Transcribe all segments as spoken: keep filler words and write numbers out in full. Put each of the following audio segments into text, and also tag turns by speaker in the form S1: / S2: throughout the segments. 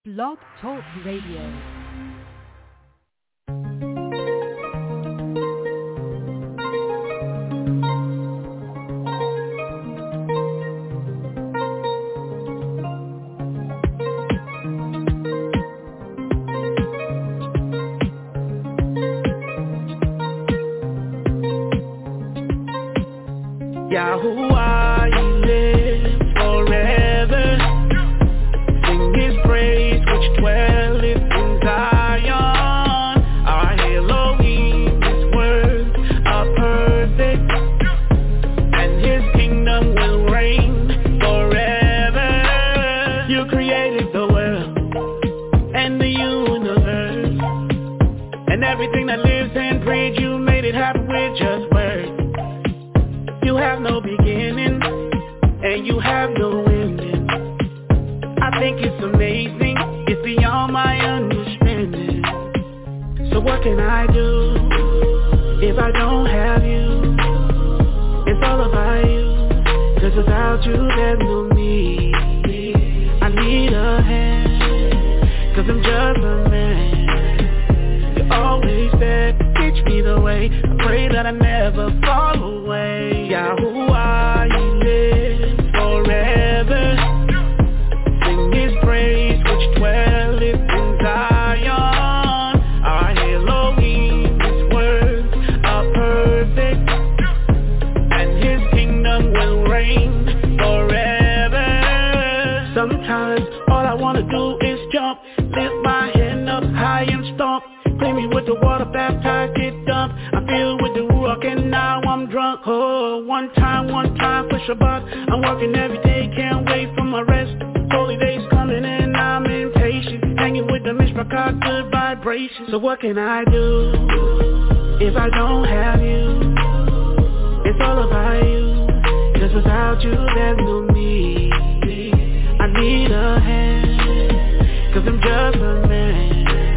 S1: Blog Talk Radio.
S2: Yahuwah, He lives forever. Sing His praise, which dwelleth in Zion. Our Elohim, His words are perfect, and His kingdom will reign forever. You created the world and the universe, and everything that lives and breathes. You made it happen with just words. You have no beginning, and you have no ending. I think it's amazing, it's beyond my understanding. So what can I do if I don't have you? It's all about you, 'cause without you there's no me. I need a hand, 'cause I'm just a man. You're always there, teach me the way. I pray that I never fall away. Yahuwah, He lives forever. Sing His praise, which dwelleth in Zion. Our Elohim, His words are perfect, and His kingdom will reign forever. Sometimes all I wanna do is jump, lift my hand up high and stomp. Clean me with the water, baptize, get dumped. I'm filled with the Ruach and now I'm drunk. Oh, one time, one time for Shabbat. I'm working every day, can't wait for my rest. Holy days coming and I'm impatient. Hanging with the Mishpachah, good vibrations. So what can I do if I don't have you? It's all about you, 'cause without you there's no me. I need a hand, 'cause I'm just a man.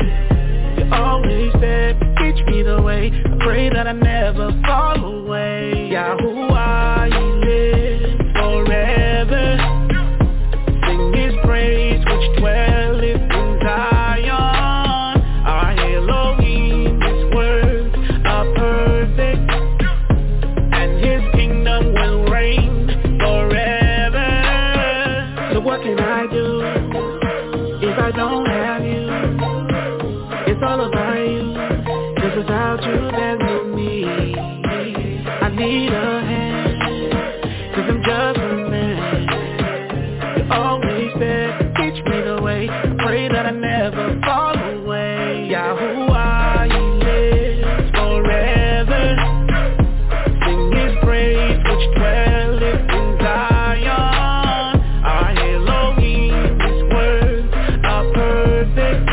S2: Always there, teach me the way. I pray that I never fall away. Yahuwah, He lives forever. Sing His praise, which dwelleth in Zion. Our Elohim, His words are perfect, and His kingdom will reign forever. So what can I do if I don't have you? It's all about you, 'cause without you there's no me. I need a hand, 'cause I'm just a man. You're always there, teach me the way. I pray that I never fall away. Yahuwah, He lives forever. Sing His praise, which dwelleth in Zion. Our Elohim, His words are perfect,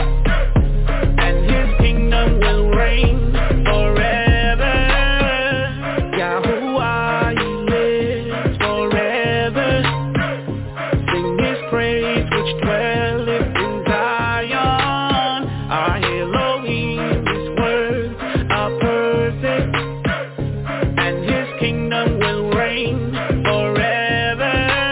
S2: will reign forever. Yahuwah, He lives forever. Sing His praise, which dwelleth in Zion. Our Elohim, His words are perfect, and His kingdom will reign forever.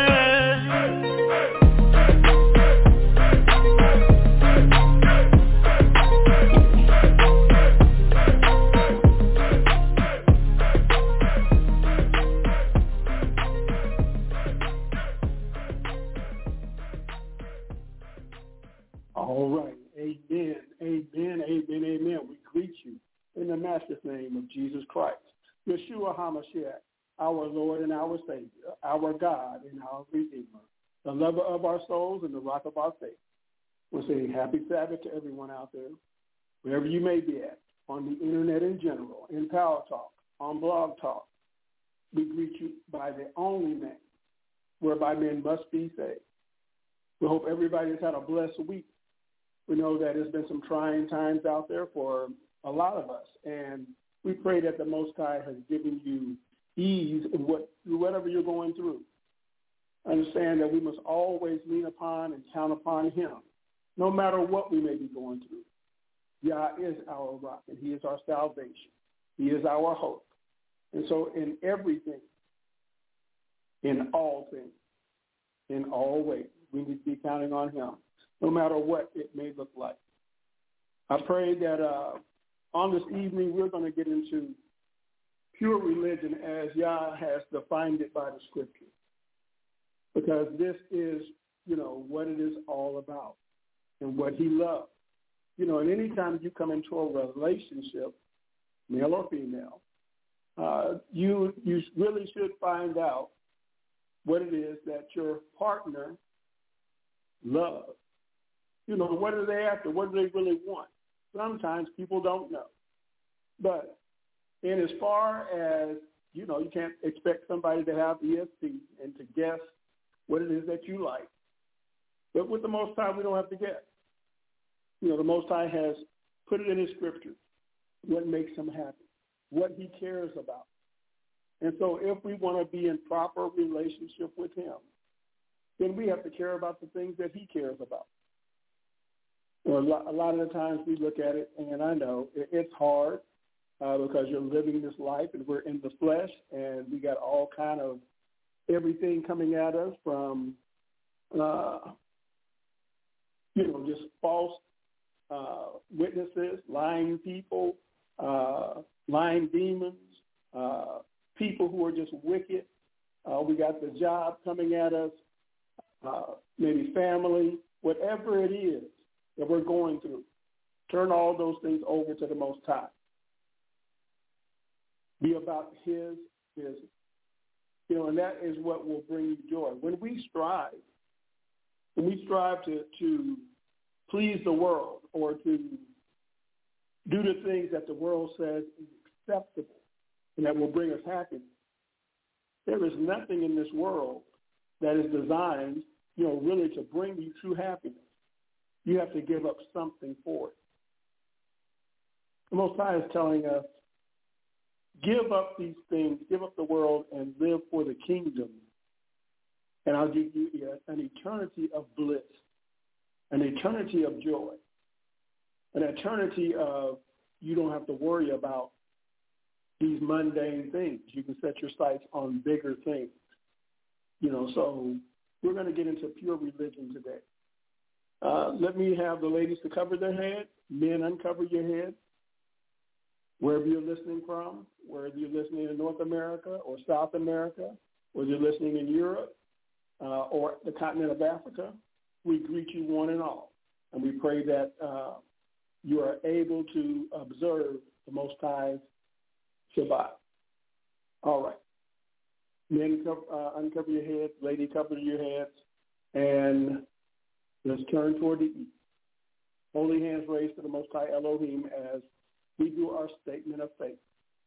S3: All right. Amen. Amen. Amen. Amen. We greet you in the master's name of Jesus Christ, Yeshua HaMashiach, our Lord and our Savior, our God and our Redeemer, the lover of our souls and the rock of our faith. We're saying happy Sabbath to everyone out there, wherever you may be at, on the internet in general, in Power Talk, on Blog Talk. We greet you by the only name whereby men must be saved. We hope everybody has had a blessed week. We know that there's been some trying times out there for a lot of us, and we pray that the Most High has given you ease in what, whatever you're going through. Understand that we must always lean upon and count upon Him, no matter what we may be going through. Yah is our rock, and He is our salvation. He is our hope. And so in everything, in all things, in all ways, we need to be counting on Him. no matter what it may look like. I pray that uh, on this evening we're going to get into pure religion as Yah has defined it by the scripture, because this is, you know, what it is all about and what he loves. You know, and anytime you come into a relationship, male or female, uh, you you really should find out what it is that your partner loves. You know, what are they after? What do they really want? Sometimes people don't know. But in as far as, you know, you can't expect somebody to have E S P and to guess what it is that you like. But with the Most High, we don't have to guess. You know, the Most High has put it in his scripture, what makes him happy, what he cares about. And so if we want to be in proper relationship with him, then we have to care about the things that he cares about. You know, a lot of the times we look at it, and I know it's hard uh, because you're living this life and we're in the flesh, and we got all kind of everything coming at us from, uh, you know, just false uh, witnesses, lying people, uh, lying demons, uh, people who are just wicked. Uh, we got the job coming at us, uh, maybe family, whatever it is that we're going through. Turn all those things over to the Most High. Be about his business. You know, and that is what will bring you joy. When we strive, when we strive to, to please the world or to do the things that the world says is acceptable and that will bring us happiness, there is nothing in this world that is designed, you know, really to bring you true happiness. You have to give up something for it. The Most High is telling us, give up these things, give up the world, and live for the kingdom, and I'll give you an eternity of bliss, an eternity of joy, an eternity of you don't have to worry about these mundane things. You can set your sights on bigger things. You know, so we're going to get into pure religion today. Uh, let me have the ladies to cover their head. Men, uncover your head. Wherever you're listening from, whether you're listening in North America or South America, whether you're listening in Europe uh, or the continent of Africa, we greet you one and all. And we pray that uh, you are able to observe the Most High's Shabbat. All right. Men, uh, uncover your heads. Lady, cover your heads. And let's turn toward the east. Holy hands raised to the Most High Elohim as we do our statement of faith.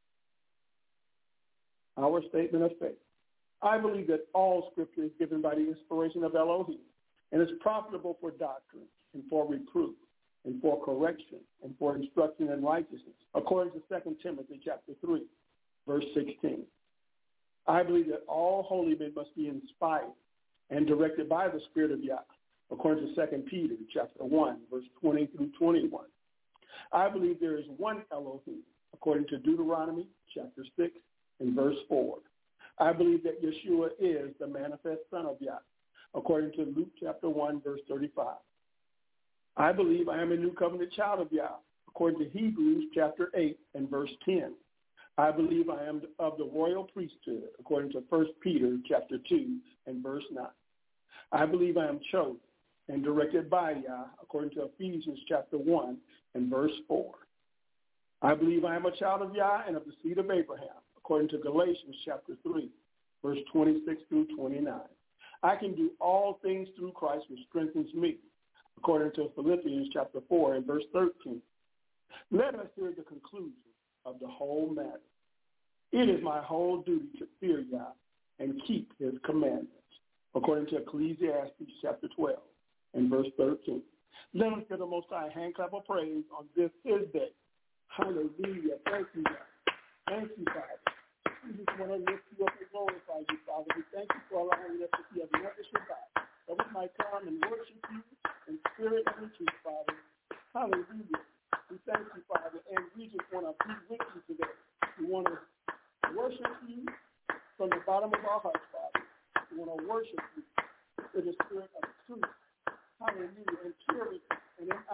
S3: Our statement of faith. I believe that all scripture is given by the inspiration of Elohim and is profitable for doctrine and for reproof and for correction and for instruction in righteousness, according to Second Timothy chapter three, verse sixteen. I believe that all holy men must be inspired and directed by the Spirit of Yah, according to Second Peter chapter one, verse twenty through twenty-one. I believe there is one Elohim, according to Deuteronomy chapter six and verse four. I believe that Yeshua is the manifest Son of Yah, according to Luke chapter one, verse thirty-five. I believe I am a new covenant child of Yah, according to Hebrews chapter eight and verse ten. I believe I am of the royal priesthood, according to First Peter chapter two and verse nine. I believe I am chosen and directed by Yah, according to Ephesians chapter one and verse four. I believe I am a child of Yah and of the seed of Abraham, according to Galatians chapter three, verse twenty-six through twenty-nine. I can do all things through Christ which strengthens me, according to Philippians chapter four and verse thirteen. Let us hear the conclusion of the whole matter. It is my whole duty to fear Yah and keep his commandments, according to Ecclesiastes chapter twelve and verse thirteen. Let us give the Most High a hand clap of praise on this his day. Hallelujah. Thank you, God. Thank you, Father. We just want to lift you up and glorify you, Father. We thank you for allowing us to see another Shabbat, that we might come and worship you in spirit and in truth, Father. Hallelujah. We thank you, Father, and we just want to be with you today. We want to worship you from the bottom of our hearts, Father. We want to worship you in the spirit of truth. Hallelujah. And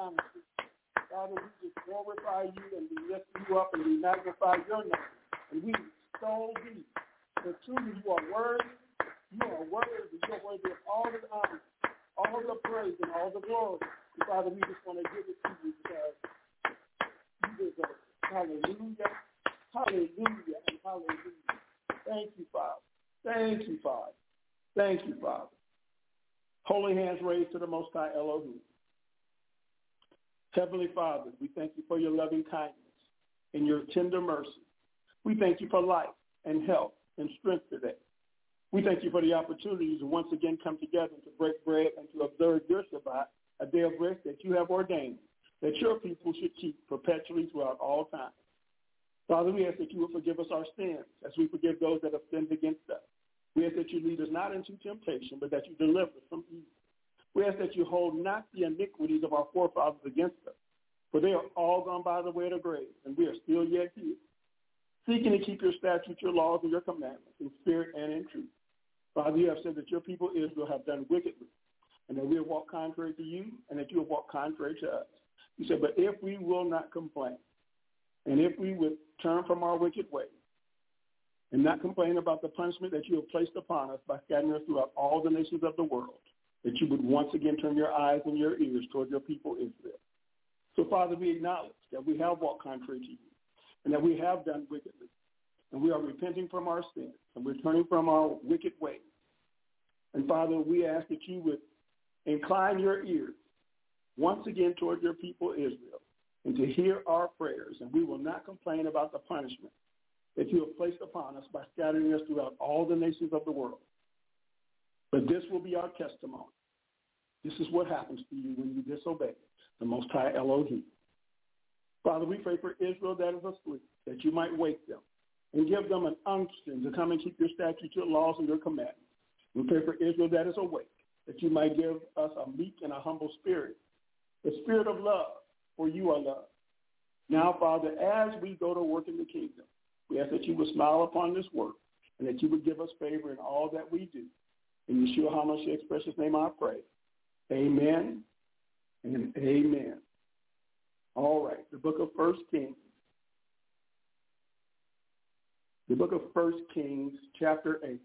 S3: honor to you. Father, we just glorify you and we lift you up and we magnify your name. And we extol thee. For truly you are worthy. You are worthy. You are worthy of all the honor, all the praise, and all the glory. And Father, we just want to give it to you because you deserve it. Hallelujah. Hallelujah and hallelujah. Thank you, Father. Thank you, Father. Thank you, Father. Holy hands raised to the Most High Elohim. Heavenly Father, we thank you for your loving kindness and your tender mercy. We thank you for life and health and strength today. We thank you for the opportunity to once again come together to break bread and to observe your Shabbat, a day of rest that you have ordained, that your people should keep perpetually throughout all time. Father, we ask that you will forgive us our sins as we forgive those that have sinned against us. We ask that you lead us not into temptation, but that you deliver us from evil. We ask that you hold not the iniquities of our forefathers against us, for they are all gone by the way of the grave, and we are still yet here, seeking to keep your statutes, your laws, and your commandments in spirit and in truth. Father, you have said that your people Israel have done wickedly, and that we have walked contrary to you, and that you have walked contrary to us. You said, but if we will not complain, and if we would turn from our wicked ways, and not complain about the punishment that you have placed upon us by scattering us throughout all the nations of the world, that you would once again turn your eyes and your ears toward your people Israel. So, Father, we acknowledge that we have walked contrary to you, and that we have done wickedly, and we are repenting from our sins, and we're turning from our wicked ways. And, Father, we ask that you would incline your ears once again toward your people Israel, and to hear our prayers, and we will not complain about the punishment that you have placed upon us by scattering us throughout all the nations of the world. But this will be our testimony. This is what happens to you when you disobey the Most High Elohim. Father, we pray for Israel that is asleep, that you might wake them and give them an unction to come and keep your statutes, your laws, and your commandments. We pray for Israel that is awake, that you might give us a meek and a humble spirit, the spirit of love, for you are love. Now, Father, as we go to work in the kingdom, we ask that you would smile upon this work and that you would give us favor in all that we do. In Yeshua HaMashiach's precious name I pray. Amen and amen. All right, the book of First Kings. The book of First Kings, chapter eight.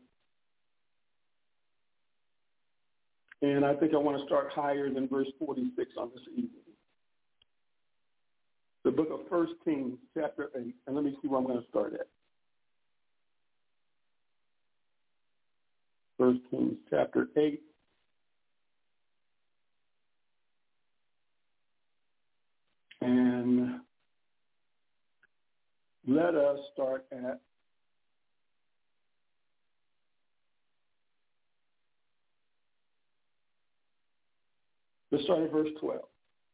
S3: And I think I want to start higher than verse forty-six on this evening. The book of First Kings, chapter eight. And let me see where I'm going to start at. First Kings, chapter eight. And let us start at let's start at verse twelve.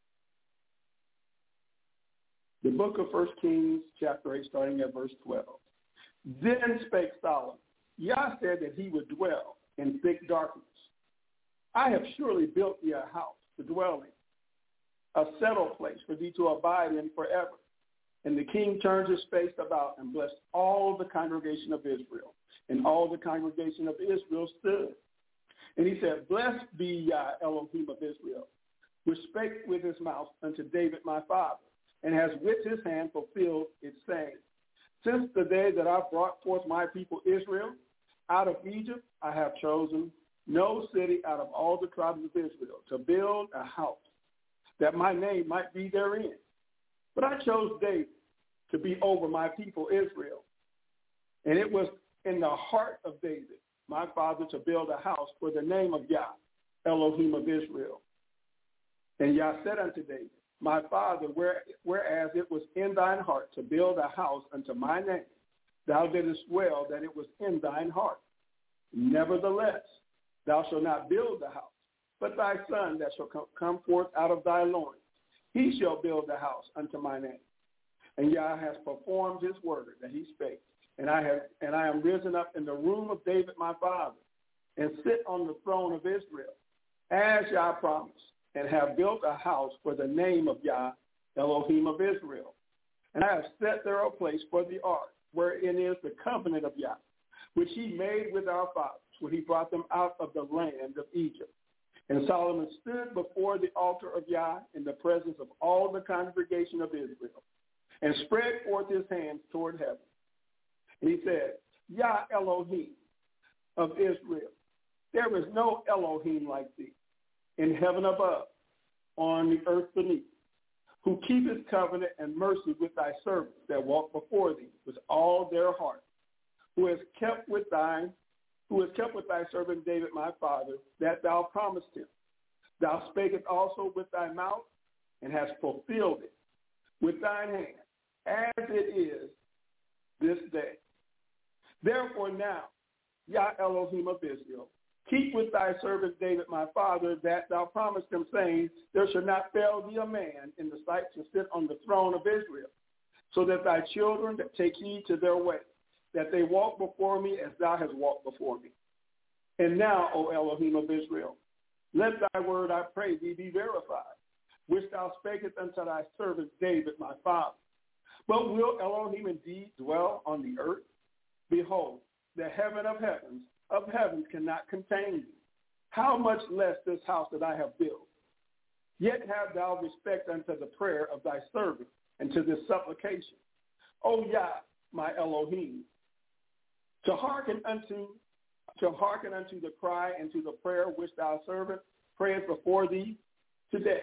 S3: The book of First Kings, chapter eight, starting at verse twelve. Then spake Solomon, Yah said that he would dwell in thick darkness. I have surely built thee a house to dwell in, a settled place for thee to abide in forever. And the king turned his face about and blessed all the congregation of Israel. And all the congregation of Israel stood. And he said, Blessed be Yah, Elohim of Israel, which spake with his mouth unto David my father, and has with his hand fulfilled its saying. Since the day that I brought forth my people Israel out of Egypt, I have chosen no city out of all the tribes of Israel to build a house, that my name might be therein. But I chose David to be over my people Israel. And it was in the heart of David, my father, to build a house for the name of Yah, Elohim of Israel. And Yah said unto David, my father, where, whereas it was in thine heart to build a house unto my name, thou didst well that it was in thine heart. Nevertheless, thou shalt not build the house, but thy son that shall come forth out of thy loins, he shall build the house unto my name. And Yah has performed his word that he spake, and I have and I am risen up in the room of David my father, and sit on the throne of Israel, as Yah promised, and have built a house for the name of Yah, Elohim of Israel. And I have set there a place for the ark, wherein is the covenant of Yah, which he made with our fathers when he brought them out of the land of Egypt. And Solomon stood before the altar of Yah in the presence of all the congregation of Israel and spread forth his hands toward heaven. And he said, Yah Elohim of Israel, there is no Elohim like thee in heaven above, on the earth beneath, who keepeth covenant and mercy with thy servants that walk before thee with all their heart, who has kept with thine who has kept with thy servant David my father, that thou promised him. Thou spakest also with thy mouth, and hast fulfilled it with thine hand, as it is this day. Therefore now, Yah Elohim of Israel, keep with thy servant David my father, that thou promised him, saying, there shall not fail thee a man in the sight to sit on the throne of Israel, so that thy children that take heed to their way, that they walk before me as thou hast walked before me. And now, O Elohim of Israel, let thy word, I pray thee, be verified, which thou spakest unto thy servant David my father. But will Elohim indeed dwell on the earth? Behold, the heaven of heavens of heavens cannot contain thee. How much less this house that I have built? Yet have thou respect unto the prayer of thy servant and to this supplication. O Yah, my Elohim, to hearken unto to hearken unto the cry and to the prayer which thou servant prayest before thee today,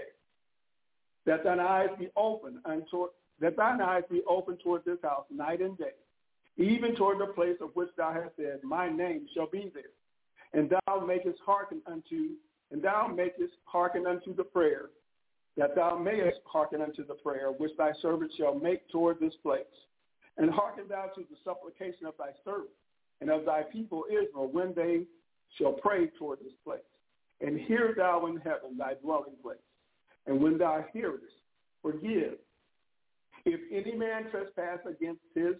S3: that thine eyes be open unto that thine eyes be open toward this house night and day, even toward the place of which thou hast said, my name shall be there. And thou makest hearken unto and thou makest hearken unto the prayer, that thou mayest hearken unto the prayer which thy servant shall make toward this place. And hearken thou to the supplication of thy servant and of thy people Israel when they shall pray toward this place. And hear thou in heaven thy dwelling place. And when thou hearest, forgive. If any man trespass against his,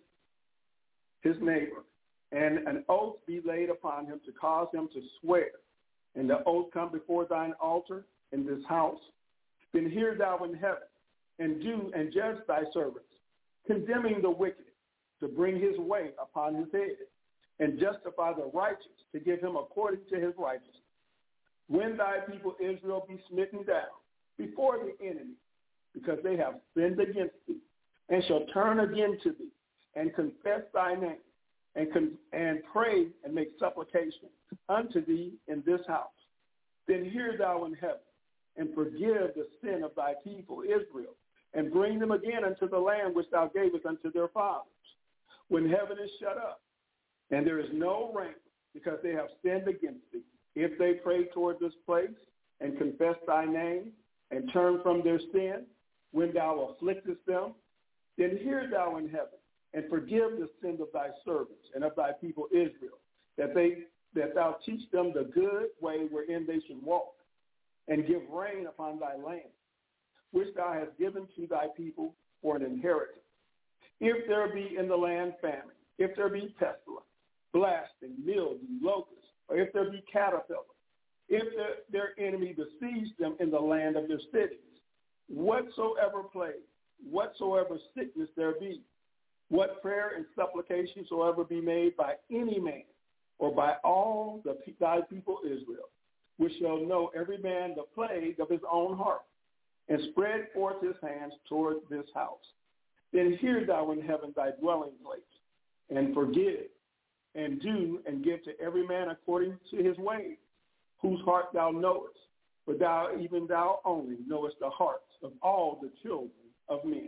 S3: his neighbor, and an oath be laid upon him to cause him to swear, and the oath come before thine altar in this house, then hear thou in heaven, and do and judge thy servants, condemning the wicked to bring his way upon his head, and justify the righteous to give him according to his righteousness. When thy people Israel be smitten down before the enemy, because they have sinned against thee, and shall turn again to thee, and confess thy name, and con- and pray and make supplication unto thee in this house, then hear thou in heaven, and forgive the sin of thy people Israel, and bring them again unto the land which thou gavest unto their fathers. When heaven is shut up, and there is no rain, because they have sinned against thee, if they pray toward this place, and confess thy name, and turn from their sin, when thou afflictest them, then hear thou in heaven, and forgive the sin of thy servants and of thy people Israel, that they that thou teach them the good way wherein they should walk, and give rain upon thy land, which thou hast given to thy people for an inheritance. If there be in the land famine, if there be pestilence, blasting, mildew, locusts, or if there be caterpillar, if the, their enemy besiege them in the land of their cities, whatsoever plague, whatsoever sickness there be, what prayer and supplication soever be made by any man, or by all the thy people Israel, which shall know every man the plague of his own heart, and spread forth his hands toward this house. Then hear thou in heaven thy dwelling place, and forgive, and do, and give to every man according to his ways, whose heart thou knowest, for thou, even thou only, knowest the hearts of all the children of men,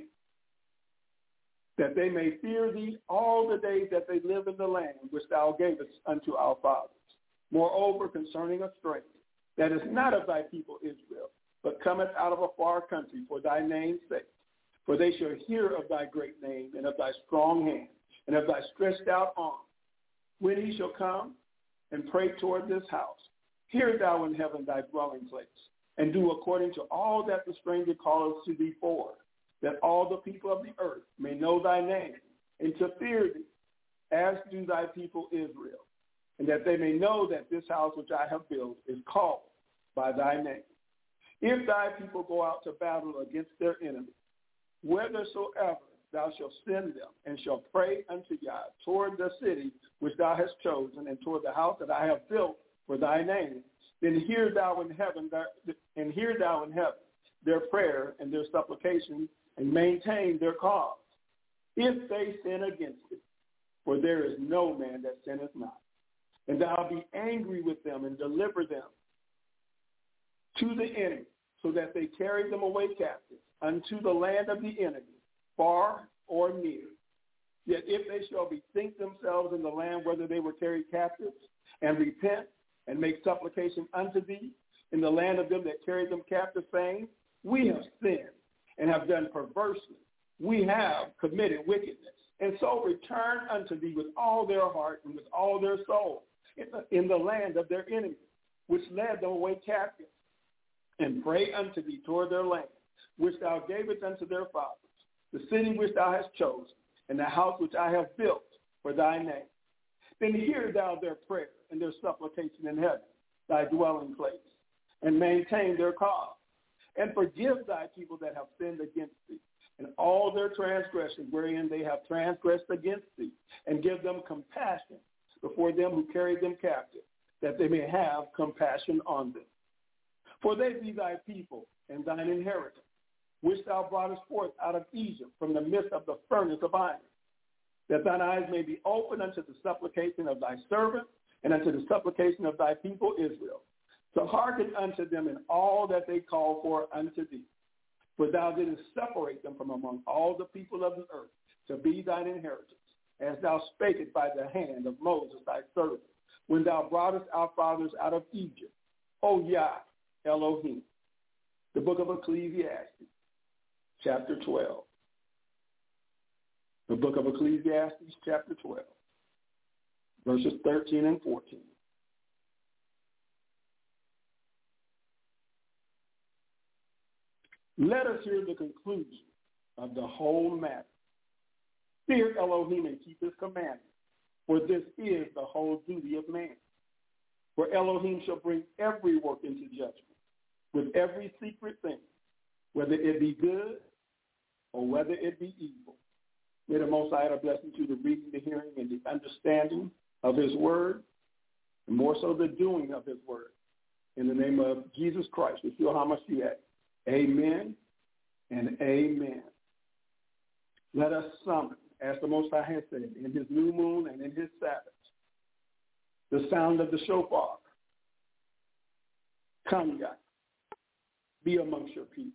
S3: that they may fear thee all the days that they live in the land which thou gavest unto our fathers. Moreover, concerning a stranger that is not of thy people Israel, but cometh out of a far country for thy name's sake, for they shall hear of thy great name, and of thy strong hand, and of thy stretched out arm, when he shall come and pray toward this house. Hear thou in heaven thy dwelling place, and do according to all that the stranger calleth to thee for, that all the people of the earth may know thy name, and to fear thee, as do thy people Israel, and that they may know that this house which I have built is called by thy name. If thy people go out to battle against their enemies, whithersoever thou shalt send them, and shall pray unto God toward the city which thou hast chosen, and toward the house that I have built for thy name, Then hear thou in heaven, and hear thou in heaven their prayer and their supplication, and maintain their cause, if they sin against it. For there is no man that sinneth not. And thou be angry with them and deliver them to the enemy, so that they carry them away captive unto the land of the enemy, far or near. Yet if they shall bethink themselves in the land whither they were carried captives, and repent and make supplication unto thee in the land of them that carried them captive, saying, we have sinned and have done perversely. We have committed wickedness. And so return unto thee with all their heart and with all their soul in the, in the land of their enemies, which led them away captive, and pray unto thee toward their land, which thou gavest unto their fathers, the city which thou hast chosen, and the house which I have built for thy name. Then hear thou their prayer and their supplication in heaven, thy dwelling place, and maintain their cause. And forgive thy people that have sinned against thee, and all their transgressions wherein they have transgressed against thee, and give them compassion before them who carried them captive, that they may have compassion on them. For they be thy people and thine inheritance, which thou broughtest forth out of Egypt from the midst of the furnace of iron, that thine eyes may be open unto the supplication of thy servant and unto the supplication of thy people Israel, to hearken unto them in all that they call for unto thee. For thou didst separate them from among all the people of the earth to be thine inheritance, as thou spakest by the hand of Moses thy servant, when thou broughtest our fathers out of Egypt, O Yah Elohim. The book of Ecclesiastes, chapter twelve. The book of Ecclesiastes, chapter twelve, verses thirteen and fourteen. Let us hear the conclusion of the whole matter. Fear Elohim and keep his commandments, for this is the whole duty of man. For Elohim shall bring every work into judgment, with every secret thing, whether it be good or whether it be evil. May the Most High add a blessing to the reading, the hearing, and the understanding of his word, and more so the doing of his word. In the name of Jesus Christ, Yeshua HaMashiach, amen and amen. Let us summon, as the Most High has said, in his new moon and in his Sabbath, the sound of the shofar. Come, Yah, be amongst your people.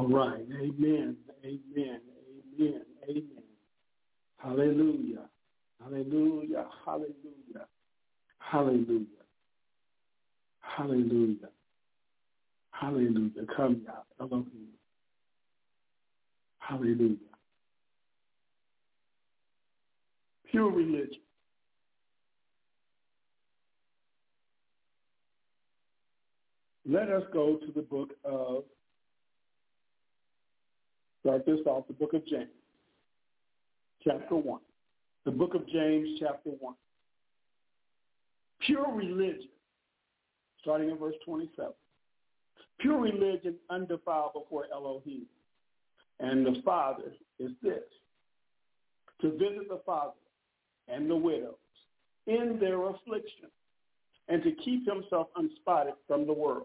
S3: All right. Amen. Amen. Amen. Amen. Hallelujah. Hallelujah. Hallelujah. Hallelujah. Hallelujah. Hallelujah. Come out. Elohim. Hallelujah. Pure religion. Let us go to the book of, start this off, the book of James, chapter one. The book of James, chapter one. Pure religion, starting in verse twenty-seven. Pure religion undefiled before Elohim. And the Father is this, to visit the father and the widows in their affliction, and to keep himself unspotted from the world.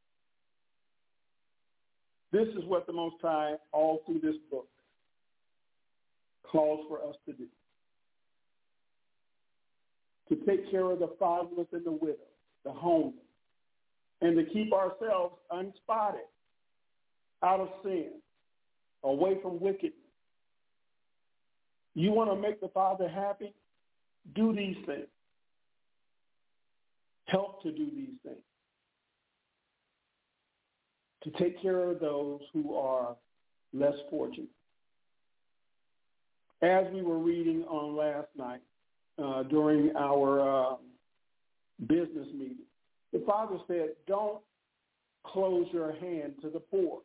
S3: This is what the Most High, all through this book, calls for us to do. To take care of the fatherless and the widow, the homeless, and to keep ourselves unspotted, out of sin, away from wickedness. You want to make the Father happy? Do these things. Help to do these things. To take care of those who are less fortunate. As we were reading on last night uh, during our uh, business meeting, the Father said, don't close your hand to the poor.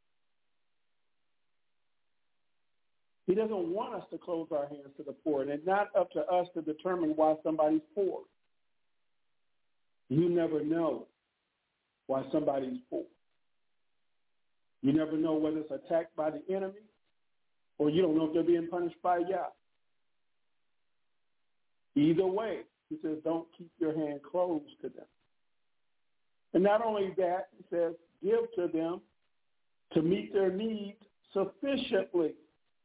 S3: He doesn't want us to close our hands to the poor, and it's not up to us to determine why somebody's poor. You never know why somebody's poor. You never know whether it's attacked by the enemy, or you don't know if they're being punished by Yah. Either way, he says, don't keep your hand closed to them. And not only that, he says, give to them to meet their needs sufficiently.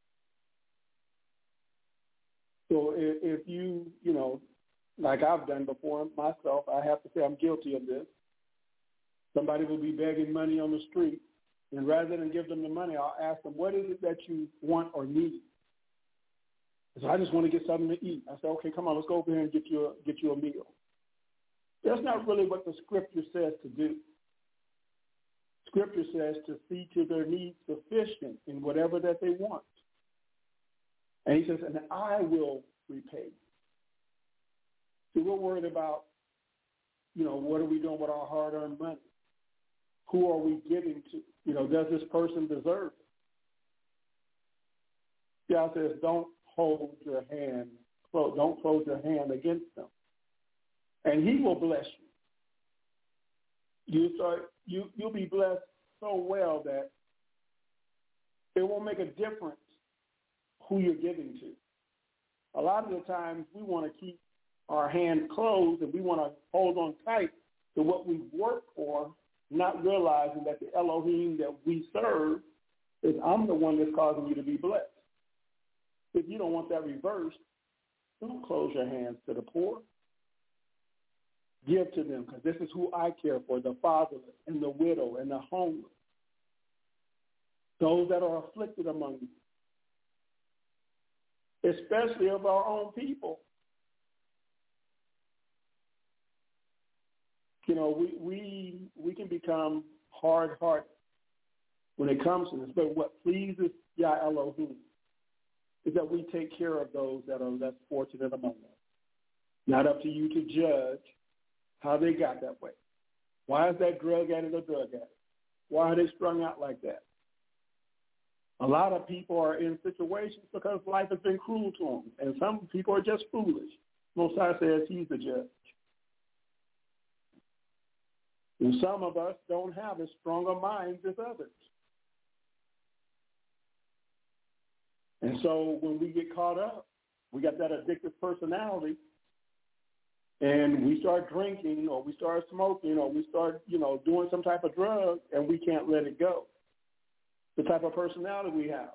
S3: So if you, you know, like I've done before myself, I have to say I'm guilty of this. Somebody will be begging money on the street, and rather than give them the money, I'll ask them, what is it that you want or need? So I just want to get something to eat. I say, okay, come on, let's go over here and get you a, get you a meal. That's not really what the scripture says to do. Scripture says to see to their needs sufficient in whatever that they want. And he says, and I will repay you. See, we're worried about, you know, what are we doing with our hard-earned money? Who are we giving to? You know, does this person deserve it? God says, don't hold your hand, close, don't close your hand against them. And he will bless you. You start, you, you'll be blessed so well that it won't make a difference who you're giving to. A lot of the times we want to keep our hand closed and we want to hold on tight to what we work for, not realizing that the Elohim that we serve is I'm the one that's causing you to be blessed. If you don't want that reversed, don't close your hands to the poor. Give to them, because this is who I care for, the fatherless and the widow and the homeless, those that are afflicted among you, especially of our own people. You know, we we we can become hard-hearted when it comes to this, but what pleases Yah Elohim is that we take care of those that are less fortunate among us. Not up to you to judge how they got that way. Why is that drug addict a drug addict? Why are they strung out like that? A lot of people are in situations because life has been cruel to them, and some people are just foolish. Most High says he's the judge. And some of us don't have as strong a minds as others. And so when we get caught up, we got that addictive personality, and we start drinking or we start smoking or we start, you know, doing some type of drug, and we can't let it go. The type of personality we have.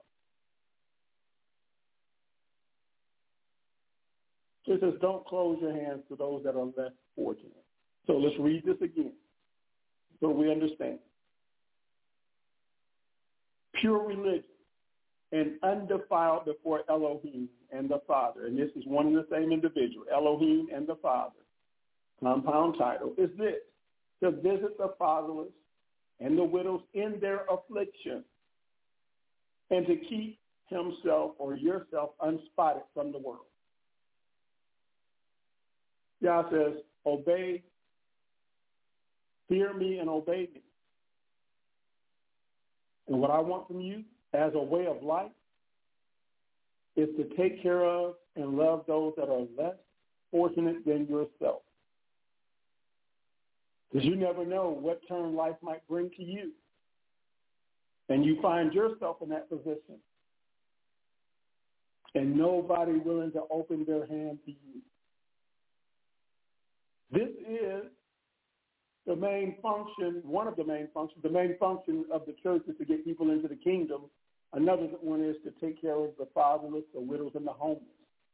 S3: So it says, don't close your hands to those that are less fortunate. So let's read this again so we understand. pure religion, and undefiled before Elohim and the Father, and this is one and the same individual, Elohim and the Father, compound title, is this: to visit the fatherless and the widows in their affliction, and to keep himself or yourself unspotted from the world. Yah says, obey, fear me and obey me. And what I want from you as a way of life is to take care of and love those that are less fortunate than yourself. Because you never know what turn life might bring to you. And you find yourself in that position. And nobody willing to open their hand to you. This is the main function, one of the main functions, the main function of the church is to get people into the kingdom. Another one is to take care of the fatherless, the widows, and the homeless.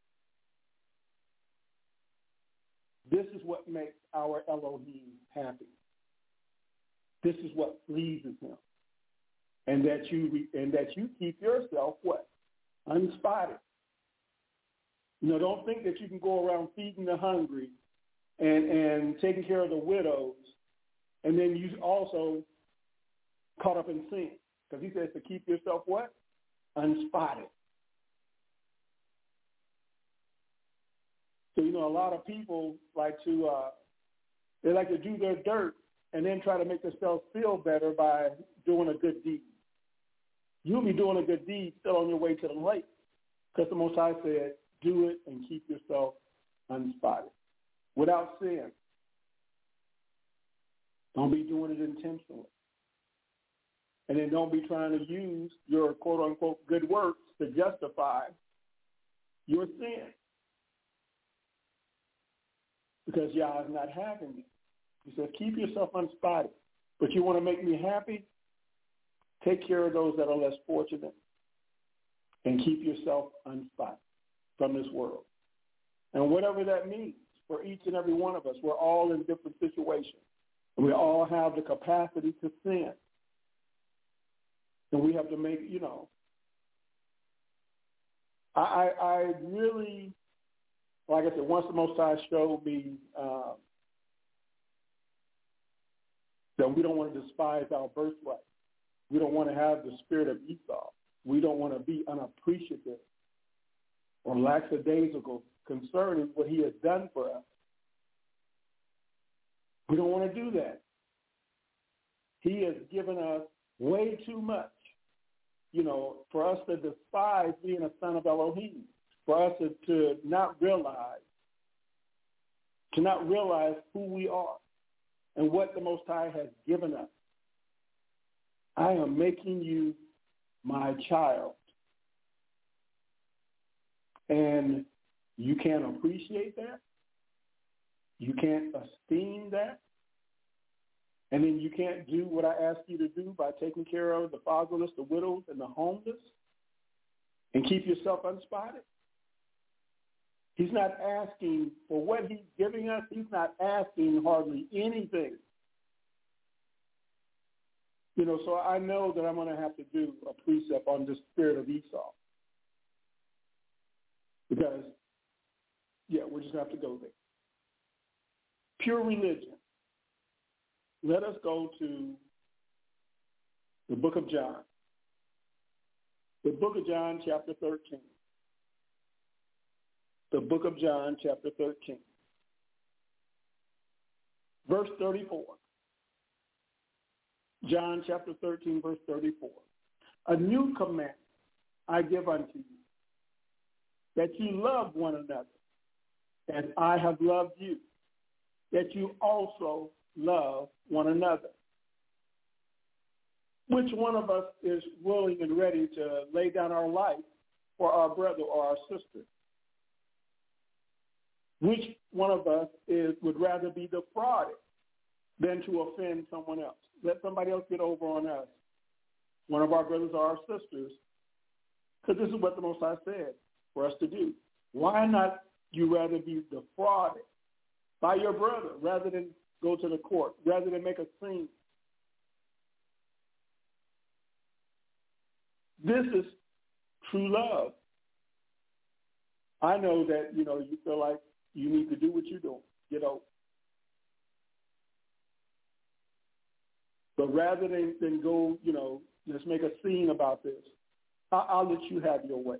S3: This is what makes our Elohim happy. This is what pleases him. And that you and that you keep yourself what? Unspotted. You know, don't think that you can go around feeding the hungry and, and taking care of the widows, and then you also caught up in sin. Because he says to keep yourself what? Unspotted. So, you know, a lot of people like to, uh, they like to do their dirt and then try to make themselves feel better by doing a good deed. You'll be doing a good deed still on your way to the lake, because the Most High said, do it and keep yourself unspotted, without sin. Don't be doing it intentionally. And then don't be trying to use your quote-unquote good works to justify your sin. Because Yah is not having it. He says, keep yourself unspotted. But you want to make me happy? Take care of those that are less fortunate and keep yourself unspotted from this world. And whatever that means for each and every one of us, we're all in different situations. We all have the capacity to sin. And we have to make, you know, I, I, I really, like I said, once the Most High showed me uh, that we don't want to despise our birthright. We don't want to have the spirit of Esau. We don't want to be unappreciative or lackadaisical concerning what he has done for us. We don't want to do that. He has given us way too much, you know, for us to despise being a son of Elohim, for us to, to not realize, to not realize who we are and what the Most High has given us. I am making you my child. And you can't appreciate that. You can't esteem that. And then you can't do what I ask you to do by taking care of the fatherless, the widows, and the homeless, and keep yourself unspotted. He's not asking for what he's giving us. He's not asking hardly anything. You know, so I know that I'm going to have to do a precept on this spirit of Esau. Because, yeah, we're just going to have to go there. Pure religion. Let us go to the book of John. The book of John, chapter thirteen. The book of John, chapter thirteen. Verse thirty-four. John chapter thirteen, verse thirty-four. A new commandment I give unto you, that you love one another, as I have loved you, that you also love one another. Which one of us is willing and ready to lay down our life for our brother or our sister? Which one of us is would rather be defrauded than to offend someone else? Let somebody else get over on us, one of our brothers or our sisters, because this is what the Most High said for us to do. Why not you rather be defrauded by your brother rather than go to the court, rather than make a scene? This is true love. I know that, you know, you feel like you need to do what you're doing, you know. But rather than, than go, you know, let's make a scene about this, I, I'll let you have your way.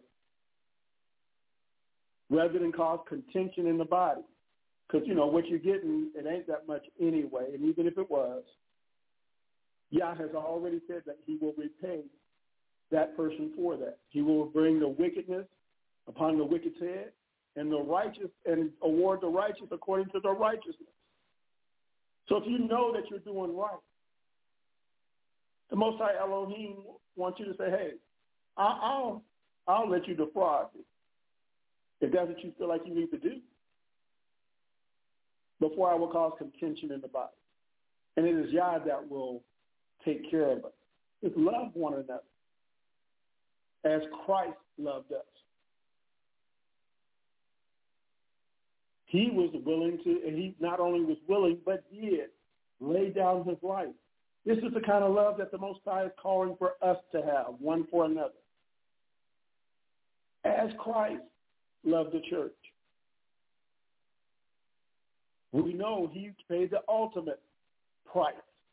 S3: Rather than cause contention in the body. Because, you know, what you're getting, it ain't that much anyway. And even if it was, Yah has already said that he will repay that person for that. He will bring the wickedness upon the wicked's head and the righteous and award the righteous according to their righteousness. So if you know that you're doing right, the Most High Elohim wants you to say, hey, I'll, I'll let you defraud me if that's what you feel like you need to do before I will cause contention in the body. And it is Yah that will take care of us. It's love one another as Christ loved us. He was willing to, and he not only was willing, but did lay down his life. This is the kind of love that the Most High is calling for us to have, one for another. As Christ loved the church. We know he paid the ultimate price.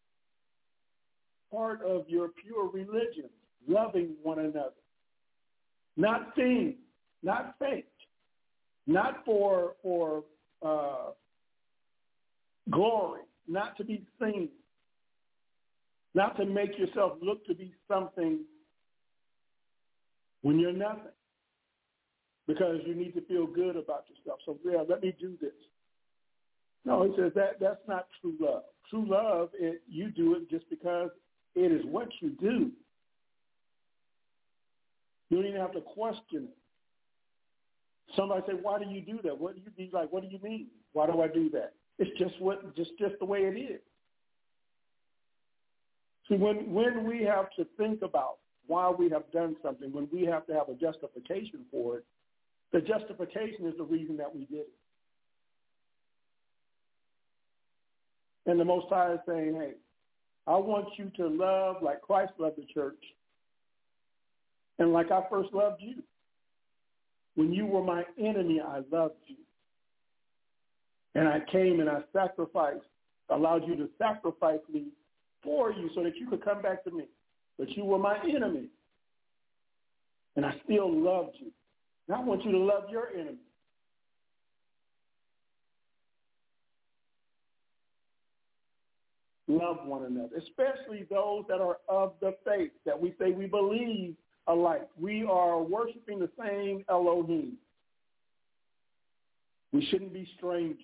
S3: Part of your pure religion, loving one another. Not things, not fake, not for, for uh, glory, not to be seen, not to make yourself look to be something when you're nothing, because you need to feel good about yourself. So, yeah, let me do this. No, he says that that's not true love. True love, it, you do it just because it is what you do. You don't even have to question it. Somebody say, why do you do that? What do you be like? What do you mean? Why do I do that? It's just what, just, just the way it is. See, when, when we have to think about why we have done something, when we have to have a justification for it, the justification is the reason that we did it. And the Most High is saying, hey, I want you to love like Christ loved the church and like I first loved you. When you were my enemy, I loved you. And I came and I sacrificed, allowed you to sacrifice me for you so that you could come back to me. But you were my enemy. And I still loved you. And I want you to love your enemy. Love one another, especially those that are of the faith, that we say we believe alike. We are worshiping the same Elohim. We shouldn't be strangers.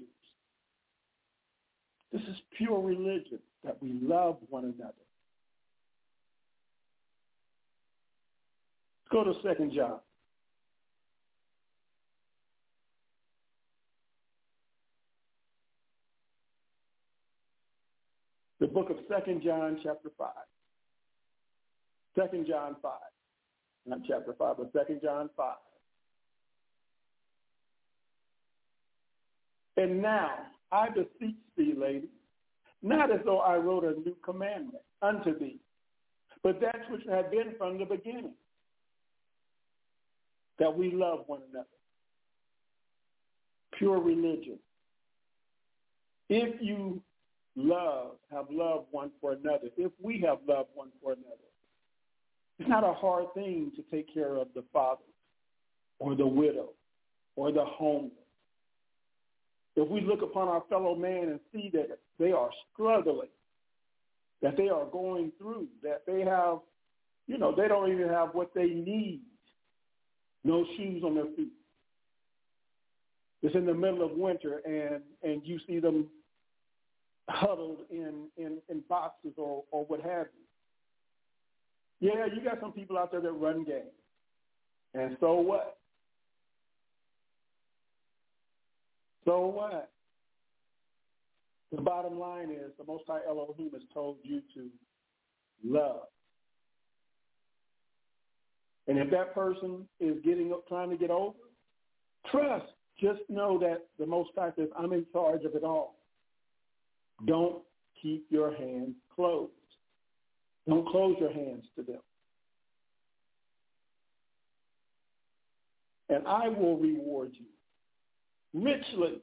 S3: This is pure religion, that we love one another. Let's go to Second John. The book of Second John, chapter five. Second John five. Not chapter five, but Second John five. And now I beseech thee, lady, not as though I wrote a new commandment unto thee, but that which had been from the beginning, that we love one another. Pure religion. If you love, have loved one for another, if we have loved one for another, it's not a hard thing to take care of the father or the widow or the homeless. If we look upon our fellow man and see that they are struggling, that they are going through, that they have, you know, they don't even have what they need, no shoes on their feet. It's in the middle of winter and, and you see them huddled in, in, in boxes or, or what have you. Yeah, you got some people out there that run game. And so what? So what? The bottom line is the Most High Elohim has told you to love. And if that person is getting up, trying to get over, trust. Just know that the Most High says, I'm in charge of it all. Don't keep your hands closed. Don't close your hands to them. and I will reward you richly.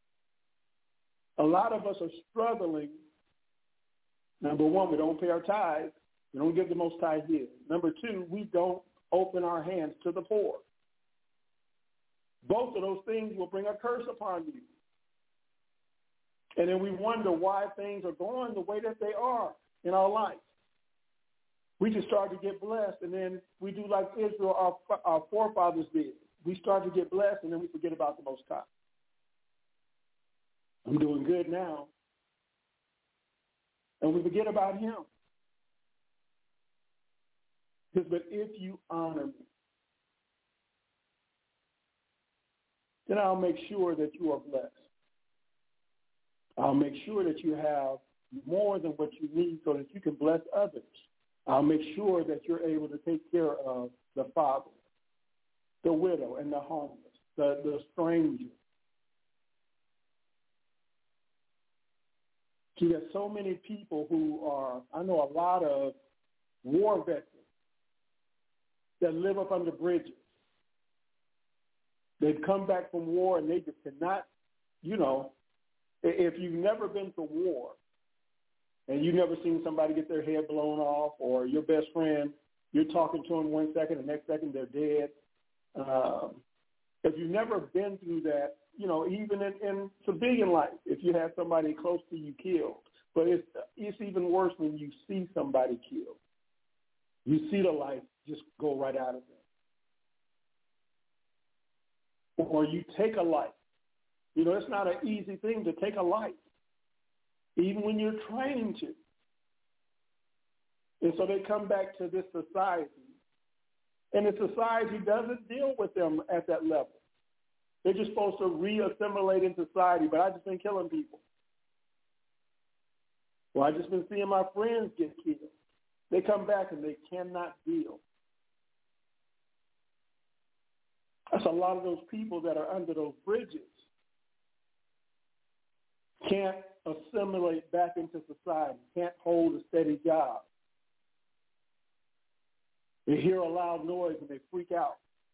S3: A lot of us are struggling. Number one, we don't pay our tithes. We don't give the most tithe here. Number two, we don't open our hands to the poor. Both of those things will bring a curse upon you. And then we wonder why things are going the way that they are in our life. We just start to get blessed, and then we do like Israel, our, our forefathers did. We start to get blessed, and then we forget about the Most High. I'm doing good now. And we forget about him. Because, but if you honor me, then I'll make sure that you are blessed. I'll make sure that you have more than what you need so that you can bless others. I'll make sure that you're able to take care of the father, the widow, and the homeless, the, the stranger. See, there's so many people who are, I know a lot of war veterans that live up under bridges. They've come back from war and they just cannot, you know, if you've never been to war and you've never seen somebody get their head blown off, or your best friend, you're talking to them one second, the next second they're dead. Um, if you've never been through that, you know, even in, in civilian life, if you have somebody close to you killed, but it's, it's even worse when you see somebody killed. You see the life just go right out of them. Or you take a life. You know, it's not an easy thing to take a life, even when you're training to. And so they come back to this society, and the society doesn't deal with them at that level. They're just supposed to re-assimilate in society, but I just been killing people. Well, I just been seeing my friends get killed. They come back and they cannot deal. That's a lot of those people that are under those bridges. Can't assimilate back into society, can't hold a steady job. They hear a loud noise and they freak out.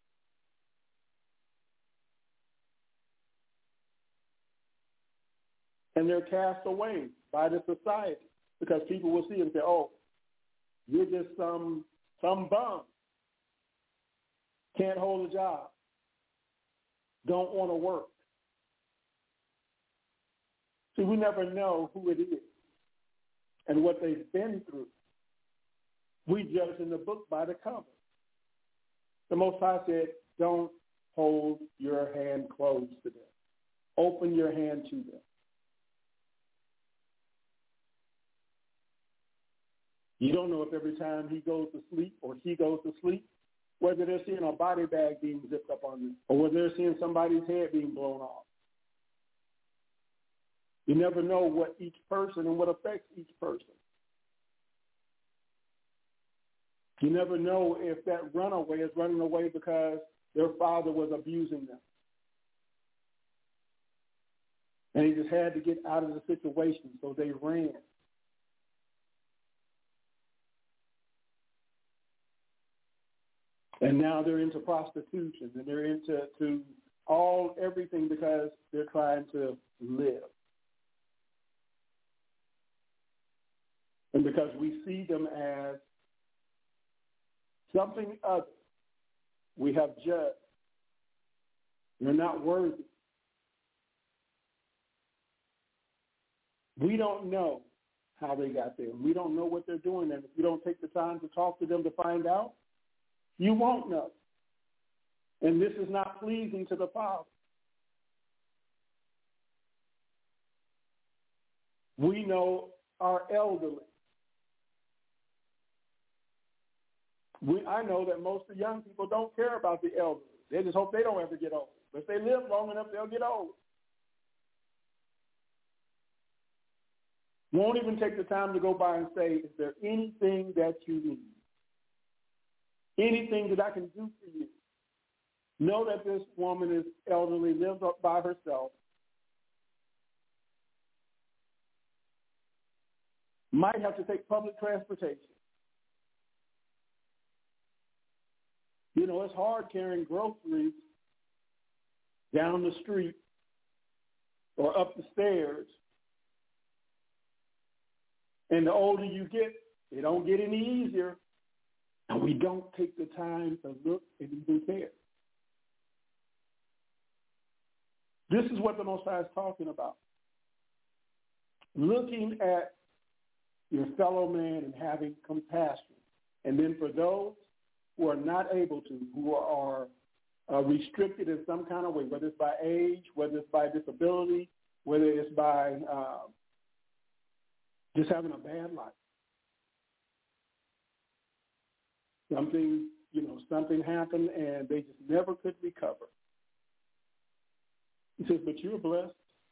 S3: And they're cast away by the society because people will see and say, oh, you're just some some bum. Can't hold a job. Don't want to work. See, we never know who it is and what they've been through. We judge in the book by the cover. The Most High said, don't hold your hand closed to them. Open your hand to them. You don't know if every time he goes to sleep or she goes to sleep, whether they're seeing a body bag being zipped up on them or whether they're seeing somebody's head being blown off. You never know what each person and what affects each person. You never know if that runaway is running away because their father was abusing them. And he just had to get out of the situation, so they ran. And now they're into prostitution and they're into to all everything because they're trying to live. And because we see them as something other, we have judged. They're not worthy. We don't know how they got there. We don't know what they're doing. And if you don't take the time to talk to them to find out, you won't know. And this is not pleasing to the Father. We know our elderly. We, I know that most of the young people don't care about the elderly. They just hope they don't ever get old. But if they live long enough, they'll get old. Won't even take the time to go by and say, is there anything that you need? Anything that I can do for you? Know that this woman is elderly, lives up by herself. Might have to take public transportation. You know, it's hard carrying groceries down the street or up the stairs. And the older you get, it don't get any easier. And we don't take the time to look and even care. This is what the Most High is talking about. Looking at your fellow man and having compassion. And then for those who are not able to, who are uh, restricted in some kind of way, whether it's by age, whether it's by disability, whether it's by uh, just having a bad life. Something, you know, something happened and they just never could recover. He says, but you're blessed.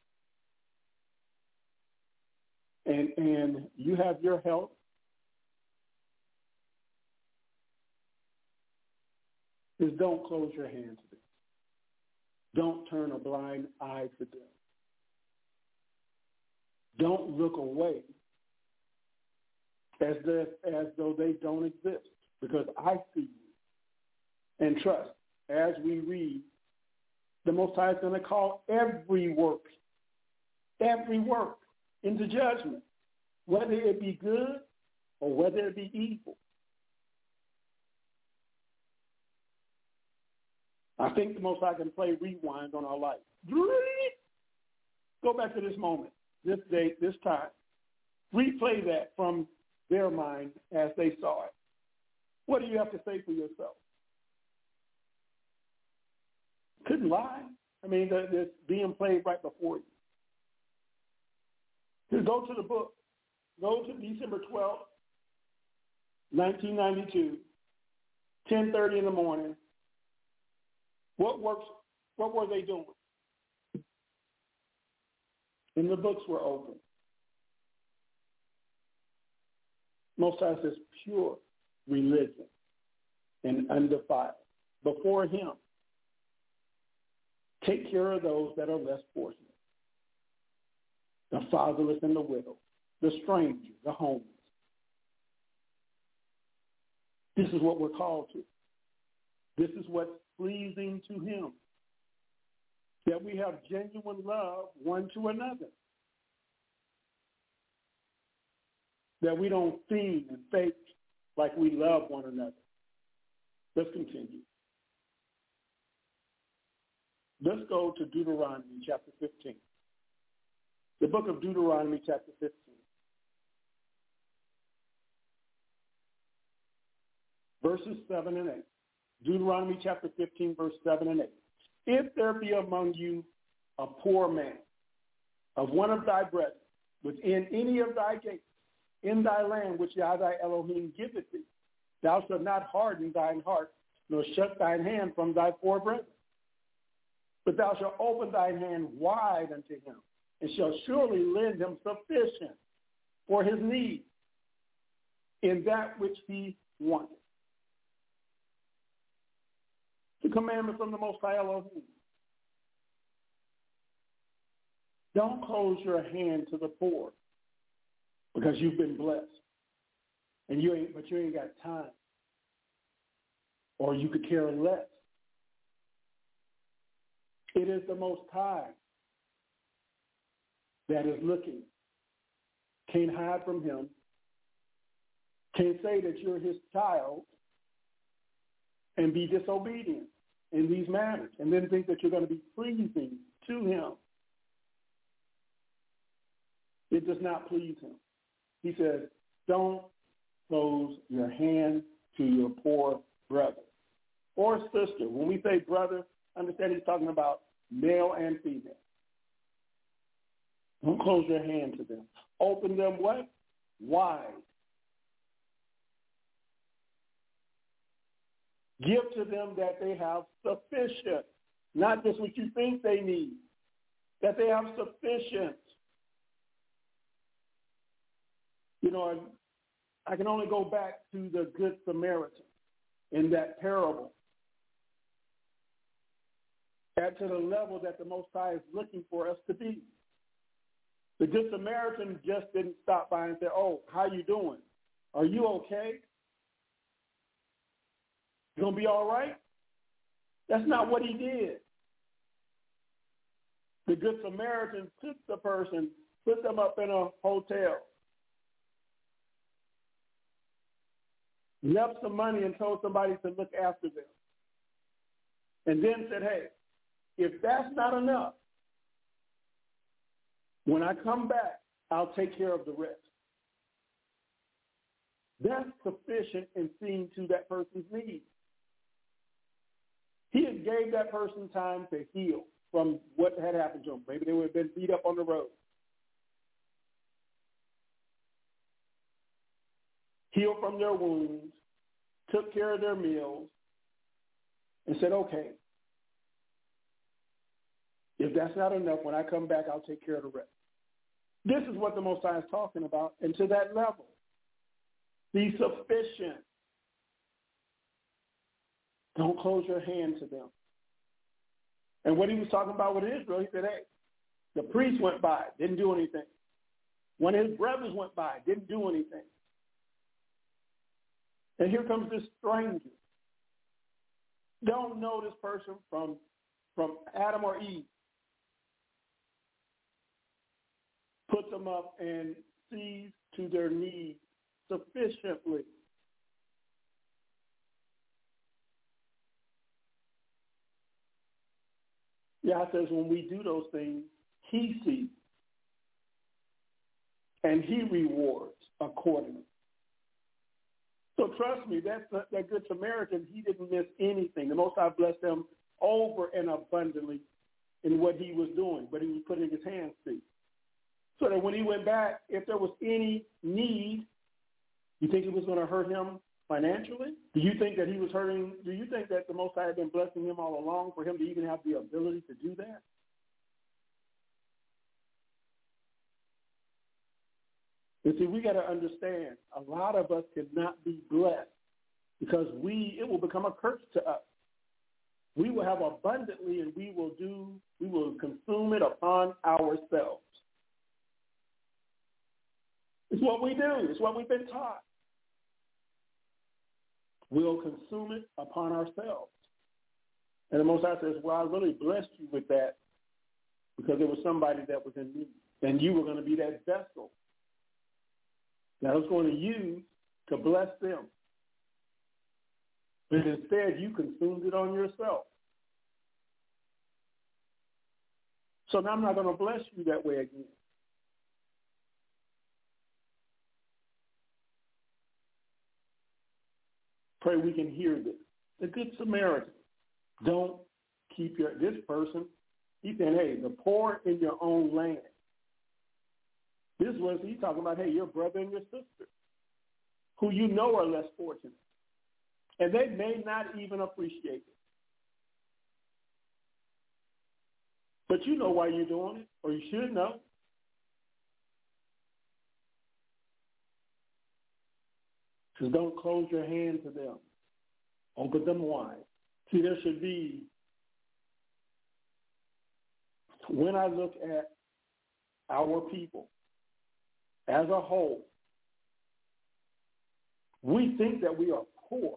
S3: And and you have your health. Just don't close your hand to them. Don't turn a blind eye to them. Don't look away as, the, as though they don't exist, because I see you. And trust, as we read, the Most High is going to call every work, every work into judgment, whether it be good or whether it be evil. I think the Most High can play rewind on our life. Go back to this moment, this date, this time. Replay that from their mind as they saw it. What do you have to say for yourself? Couldn't lie. I mean, it's being played right before you. Just go to the book. Go to December twelfth, nineteen ninety-two, ten thirty in the morning. What works? What were they doing? And the books were open. Most times it's pure religion and undefiled. Before him, take care of those that are less fortunate. The fatherless and the widow, the stranger, the homeless. This is what we're called to. This is what's pleasing to him. That we have genuine love one to another. That we don't feign and fake like we love one another. Let's continue. Let's go to Deuteronomy chapter fifteen. The book of Deuteronomy chapter fifteen. Verses seven and eight. Deuteronomy chapter fifteen, verse seven and eight. If there be among you a poor man of one of thy brethren within any of thy gates, in thy land which Yahweh thy Elohim giveth thee, thou shalt not harden thine heart, nor shut thine hand from thy poor brethren. But thou shalt open thine hand wide unto him, and shalt surely lend him sufficient for his need in that which he wanteth. The commandment from the Most High Elohim. Don't close your hand to the poor because you've been blessed, and you ain't, but you ain't got time, or you could care less. It is the Most High that is looking. Can't hide from him. Can't say that you're his child and be disobedient in these matters and then think that you're going to be pleasing to him. It does not please him. He says, don't close your hand to your poor brother or sister. When we say brother, understand he's talking about male and female. Don't close your hand to them. Open them what? Wide. Give to them that they have sufficient, not just what you think they need, that they have sufficient. You know, I can only go back to the Good Samaritan in that parable. At to the level that the Most High is looking for us to be. The Good Samaritan just didn't stop by and say, oh, how you doing? Are you okay? You gonna be all right? That's not what he did. The Good Samaritan took the person, put them up in a hotel, left some money and told somebody to look after them, and then said, hey, if that's not enough, when I come back, I'll take care of the rest. That's sufficient in seeing to that person's needs. He had gave that person time to heal from what had happened to them. Maybe they would have been beat up on the road. Healed from their wounds, took care of their meals, and said, okay, if that's not enough, when I come back, I'll take care of the rest. This is what the Most High is talking about, and to that level. Be sufficient. Don't close your hand to them. And what he was talking about with Israel, he said, hey, the priest went by, didn't do anything. One of his brothers went by, didn't do anything. And here comes this stranger. Don't know this person from, from Adam or Eve. Puts them up and sees to their needs sufficiently. Yah says when we do those things, he sees and he rewards accordingly. So trust me, that's the, that Good Samaritan, he didn't miss anything. The Most High blessed him over and abundantly in what he was doing, but he was putting his hands to. So that when he went back, if there was any need, you think it was going to hurt him financially? Do you think that he was hurting? Do you think that the Most High had been blessing him all along for him to even have the ability to do that? You see, we got to understand, a lot of us cannot be blessed because we, it will become a curse to us. We will have abundantly and we will do, we will consume it upon ourselves. It's what we do. It's what we've been taught. We'll consume it upon ourselves. And the Most High says, well, I really blessed you with that because there was somebody that was in need. And you were going to be that vessel that I was going to use to bless them. But instead, you consumed it on yourself. So now I'm not going to bless you that way again. Pray we can hear this. The Good Samaritan. Don't keep your, this person, he said, hey, the poor in your own land. This was, he's talking about, hey, your brother and your sister, who you know are less fortunate. And they may not even appreciate it. But you know why you're doing it, or you should know. So don't close your hand to them. Open them wide. See, there should be, when I look at our people as a whole, we think that we are poor.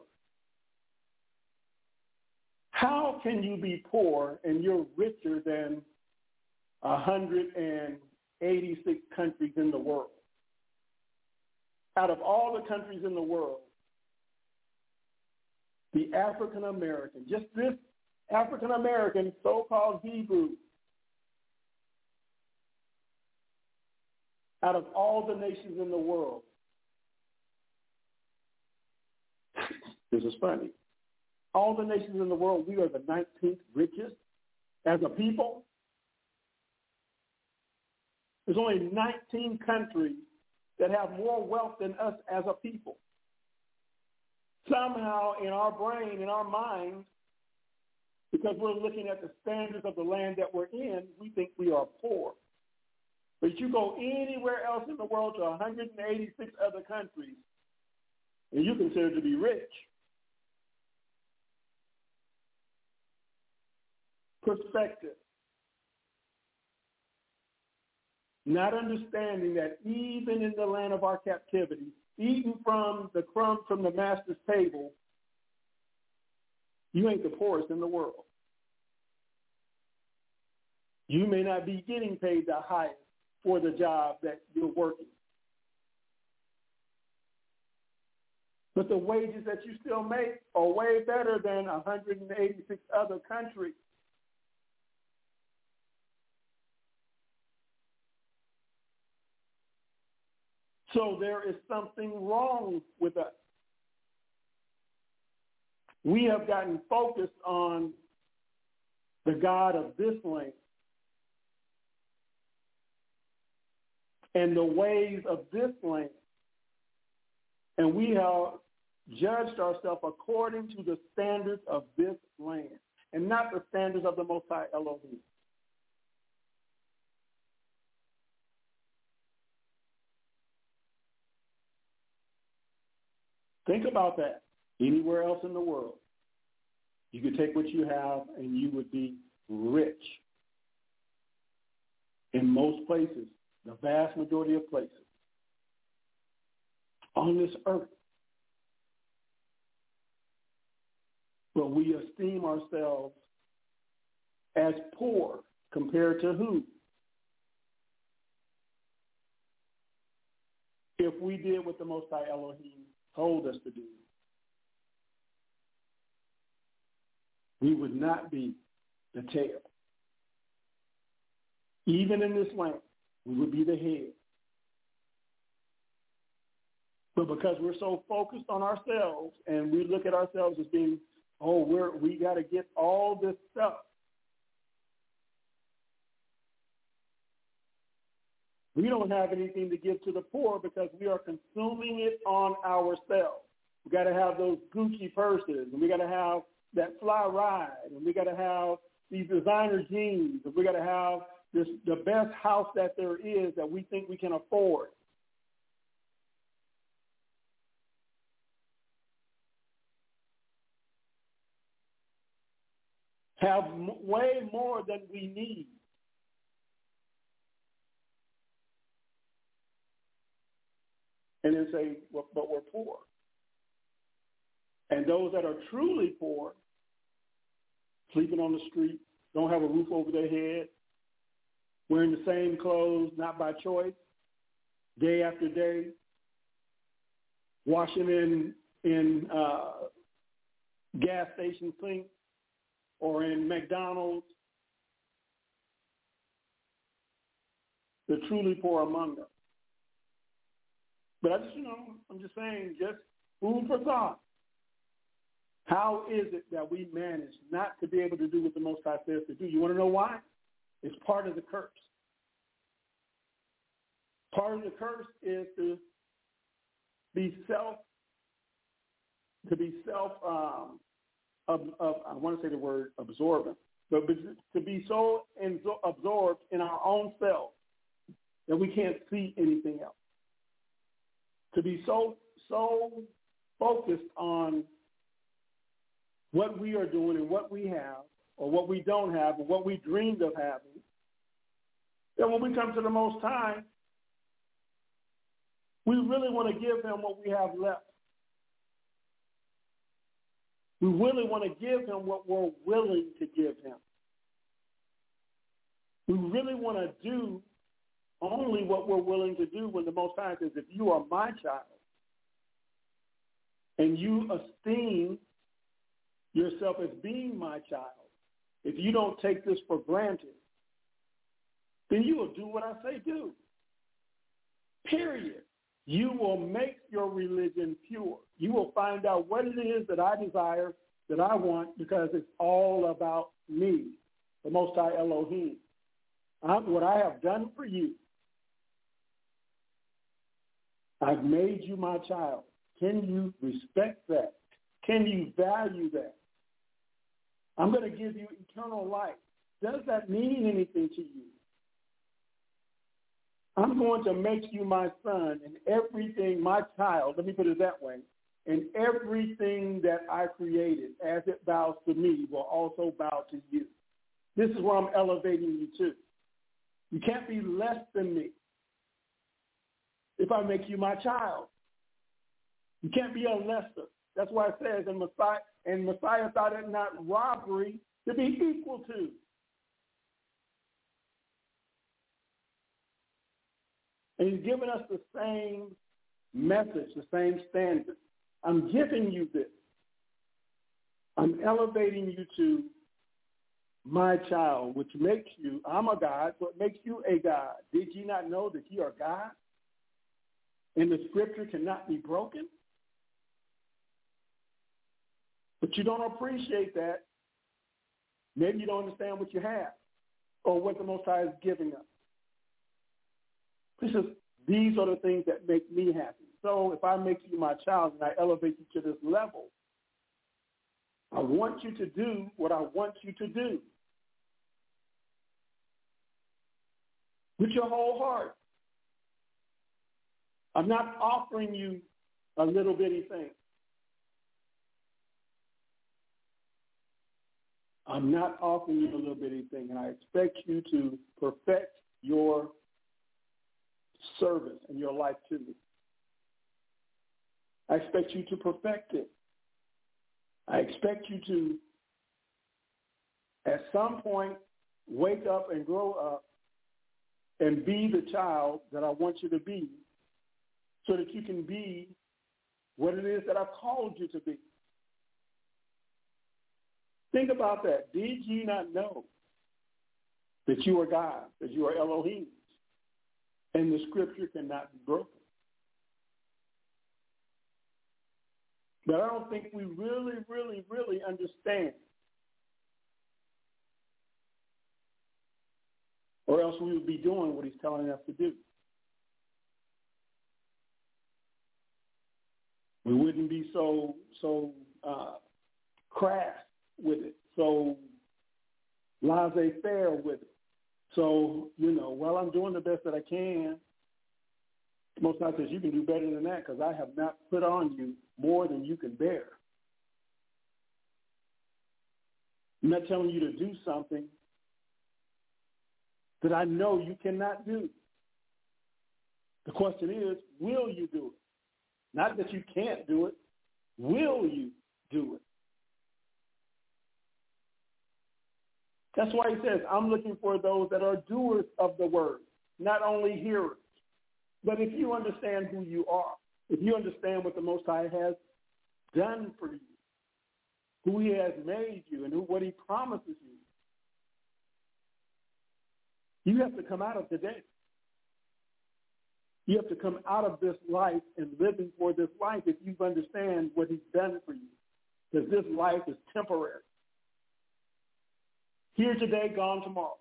S3: How can you be poor and you're richer than one hundred eighty-six countries in the world? Out of all the countries in the world, the African American, just this African American so-called Hebrew, out of all the nations in the world, this is funny, all the nations in the world, we are the nineteenth richest as a people. There's only nineteen countries that have more wealth than us as a people. Somehow in our brain, in our minds, because we're looking at the standards of the land that we're in, we think we are poor. But you go anywhere else in the world to one hundred eighty-six other countries, and you're considered to be rich. Perspective. Not understanding that even in the land of our captivity, eating from the crumbs from the master's table, you ain't the poorest in the world. You may not be getting paid the highest for the job that you're working. But the wages that you still make are way better than one hundred eighty-six other countries. So there is something wrong with us. We have gotten focused on the God of this land and the ways of this land. And we have judged ourselves according to the standards of this land and not the standards of the Most High Elohim. Think about that. Anywhere else in the world, you could take what you have and you would be rich. In most places, the vast majority of places on this earth. But we esteem ourselves as poor compared to who? If we did what the Most High Elohim told us to do, we would not be the tail. Even in this land, we would be the head. But because we're so focused on ourselves and we look at ourselves as being, oh, we're, we got to get all this stuff. We don't have anything to give to the poor because we are consuming it on ourselves. We got to have those Gucci purses, and we got to have that fly ride, and we got to have these designer jeans, and we got to have this the best house that there is that we think we can afford. Have m- way more than we need. And then say, well, but we're poor. And those that are truly poor, sleeping on the street, don't have a roof over their head, wearing the same clothes, not by choice, day after day, washing in in uh, gas station sinks or in McDonald's, the truly poor among them. But I just, you know, I'm just saying, just food for thought. How is it that we manage not to be able to do what the Most High says to do? You want to know why? It's part of the curse. Part of the curse is to be self, to be self, um, of, of, I want to say the word absorbent, but to be so absorbed in our own self that we can't see anything else. To be so so focused on what we are doing and what we have, or what we don't have, or what we dreamed of having, that when we come to the Most High, we really want to give him what we have left. We really want to give him what we're willing to give him. We really want to do only what we're willing to do when the Most High says, if you are my child and you esteem yourself as being my child, if you don't take this for granted, then you will do what I say do. Period. You will make your religion pure. You will find out what it is that I desire, that I want, because it's all about me, the Most High Elohim. I'm, what I have done for you, I've made you my child. Can you respect that? Can you value that? I'm going to give you eternal life. Does that mean anything to you? I'm going to make you my son, and everything, my child, let me put it that way, and everything that I created as it bows to me will also bow to you. This is where I'm elevating you to. You can't be less than me if I make you my child. You can't be a lesser. That's why it says, and Messiah, and Messiah thought it not robbery to be equal to. And he's given us the same message, the same standard. I'm giving you this. I'm elevating you to my child, which makes you, I'm a God, so it makes you a God. Did ye not know that ye are God? And the scripture cannot be broken? But you don't appreciate that. Maybe you don't understand what you have or what the Most High is giving us. He says, these are the things that make me happy. So if I make you my child and I elevate you to this level, I want you to do what I want you to do with your whole heart. I'm not offering you a little bitty thing. I'm not offering you a little bitty thing, and I expect you to perfect your service and your life to me. I expect you to perfect it. I expect you to, at some point, wake up and grow up and be the child that I want you to be so that you can be what it is that I've called you to be. Think about that. Did ye not know that you are God, that you are Elohim, and the scripture cannot be broken? But I don't think we really, really, really understand, or else we would be doing what he's telling us to do. We wouldn't be so so uh, crass with it, so laissez-faire with it. So, you know, while I'm doing the best that I can, Most High says you can do better than that because I have not put on you more than you can bear. I'm not telling you to do something that I know you cannot do. The question is, will you do it? Not that you can't do it. Will you do it? That's why he says, I'm looking for those that are doers of the word, not only hearers. But if you understand who you are, if you understand what the Most High has done for you, who he has made you, and who, what he promises you, you have to come out of today. You have to come out of this life and living for this life if you understand what he's done for you, because this life is temporary. Here today, gone tomorrow.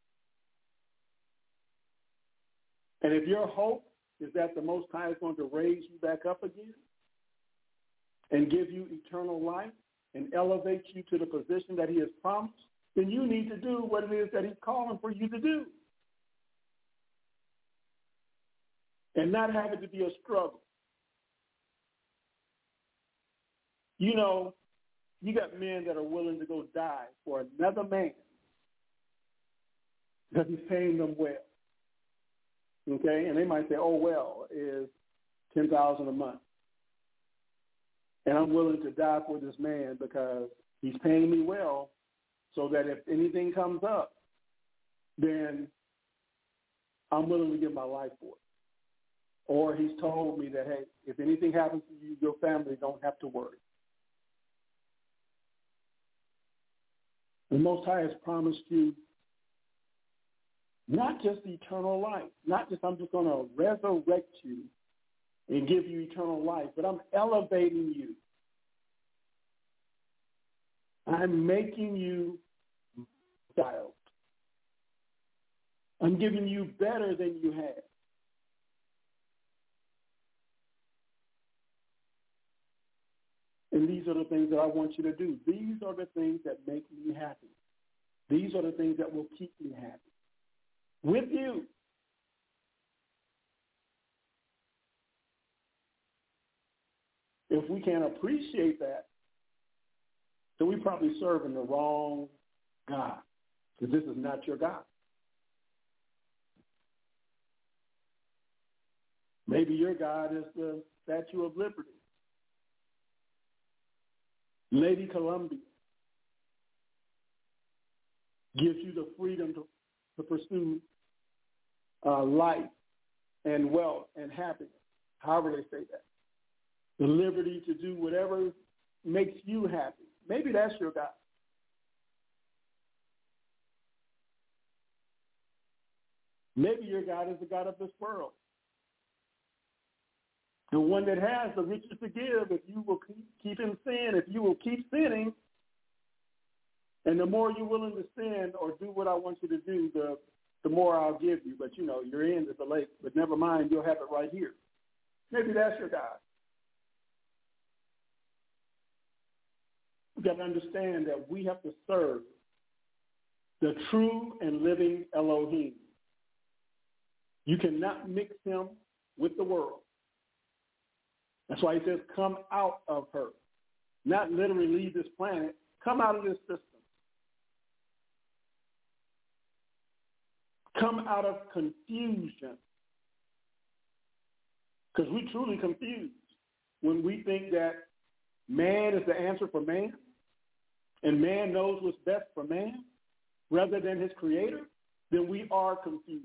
S3: And if your hope is that the Most High is going to raise you back up again and give you eternal life and elevate you to the position that he has promised, then you need to do what it is that he's calling for you to do. And not have it to be a struggle. You know, you got men that are willing to go die for another man because he's paying them well. Okay? And they might say, oh, well, is ten thousand dollars a month. And I'm willing to die for this man because he's paying me well so that if anything comes up, then I'm willing to give my life for it. Or he's told me that, hey, if anything happens to you, your family don't have to worry. The Most High has promised you not just eternal life, not just I'm just going to resurrect you and give you eternal life, but I'm elevating you. I'm making you child. I'm giving you better than you had. And these are the things that I want you to do. These are the things that make me happy. These are the things that will keep me happy. With you. If we can't appreciate that, then we probably serving the wrong God, because this is not your God. Maybe your God is the Statue of Liberty, Lady Columbia, gives you the freedom to, to pursue uh, life and wealth and happiness, however they say that. The liberty to do whatever makes you happy. Maybe that's your God. Maybe your God is the God of this world. The one that has the riches to give if you will keep in sin, if you will keep sinning, and the more you're willing to sin or do what I want you to do, the, the more I'll give you. But, you know, your end is a lake. But never mind, you'll have it right here. Maybe that's your God. We've got to understand that we have to serve the true and living Elohim. You cannot mix him with the world. That's why he says, come out of her. Not literally leave this planet. Come out of this system. Come out of confusion. Because we truly confused when we think that man is the answer for man and man knows what's best for man rather than his creator, then we are confused.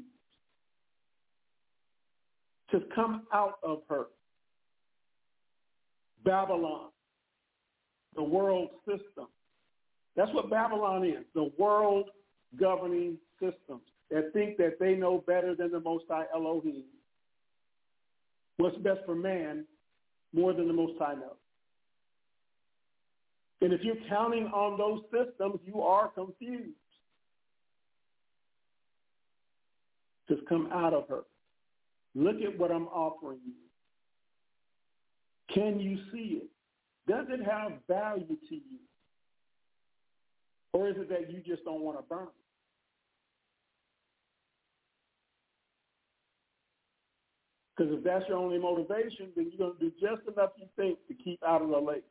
S3: To come out of her. Babylon, the world system. That's what Babylon is, the world governing systems that think that they know better than the Most High Elohim. What's best for man more than the Most High knows. And if you're counting on those systems, you are confused. Just come out of her. Look at what I'm offering you. Can you see it? Does it have value to you? Or is it that you just don't want to burn? Because if that's your only motivation, then you're going to do just enough, you think, to keep out of the lake.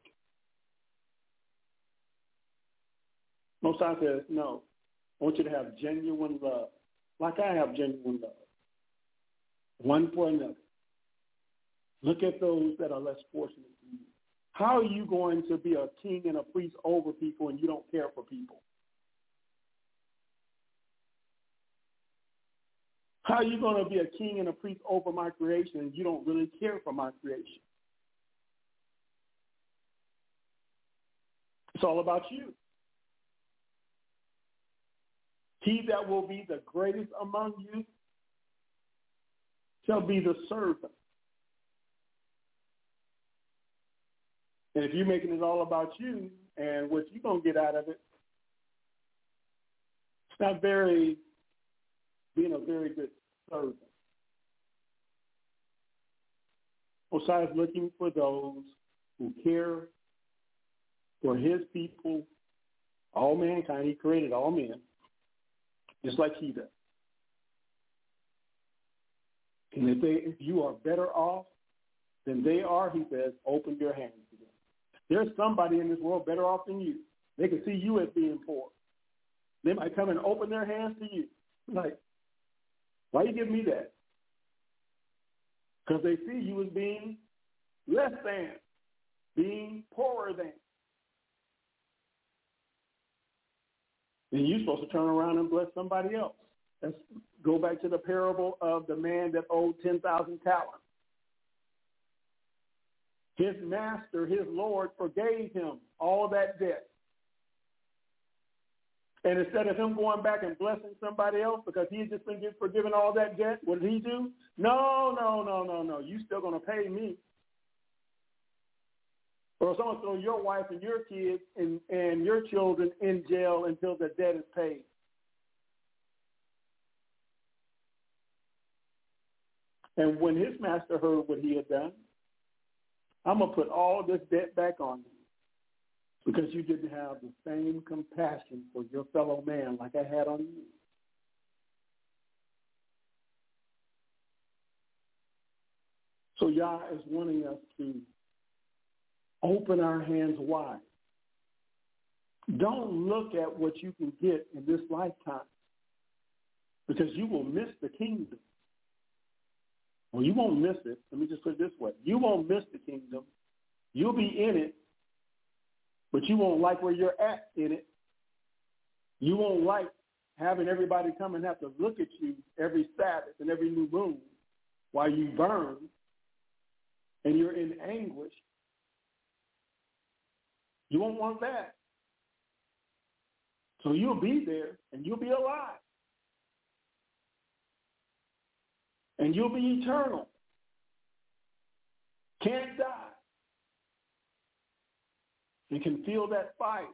S3: Most times says, no, I want you to have genuine love, like I have genuine love, one for another. Look at those that are less fortunate than you. How are you going to be a king and a priest over people and you don't care for people? How are you going to be a king and a priest over my creation and you don't really care for my creation? It's all about you. He that will be the greatest among you shall be the servant. And if you're making it all about you and what you're going to get out of it, it's not very, being a very good servant. Osiah is looking for those who care for his people, all mankind. He created all men, just like he does. And if, they, if you are better off than they are, he says, open your hands to them. There's somebody in this world better off than you. They can see you as being poor. They might come and open their hands to you. Like, why you give me that? Because they see you as being less than, being poorer than. And you're supposed to turn around and bless somebody else. Let's go back to the parable of the man that owed ten thousand talents. His master, his Lord, forgave him all that debt. And instead of him going back and blessing somebody else because he had just been forgiven all that debt, what did he do? No, no, no, no, no. You still going to pay me. Or someone throw your wife and your kids and, and your children in jail until the debt is paid. And when his master heard what he had done, I'm going to put all this debt back on you because you didn't have the same compassion for your fellow man like I had on you. So Yah is wanting us to open our hands wide. Don't look at what you can get in this lifetime because you will miss the kingdom. Well, you won't miss it. Let me just put it this way. You won't miss the kingdom. You'll be in it, but you won't like where you're at in it. You won't like having everybody come and have to look at you every Sabbath and every new moon while you burn and you're in anguish. You won't want that. So you'll be there and you'll be alive. And you'll be eternal. Can't die. You can feel that fight.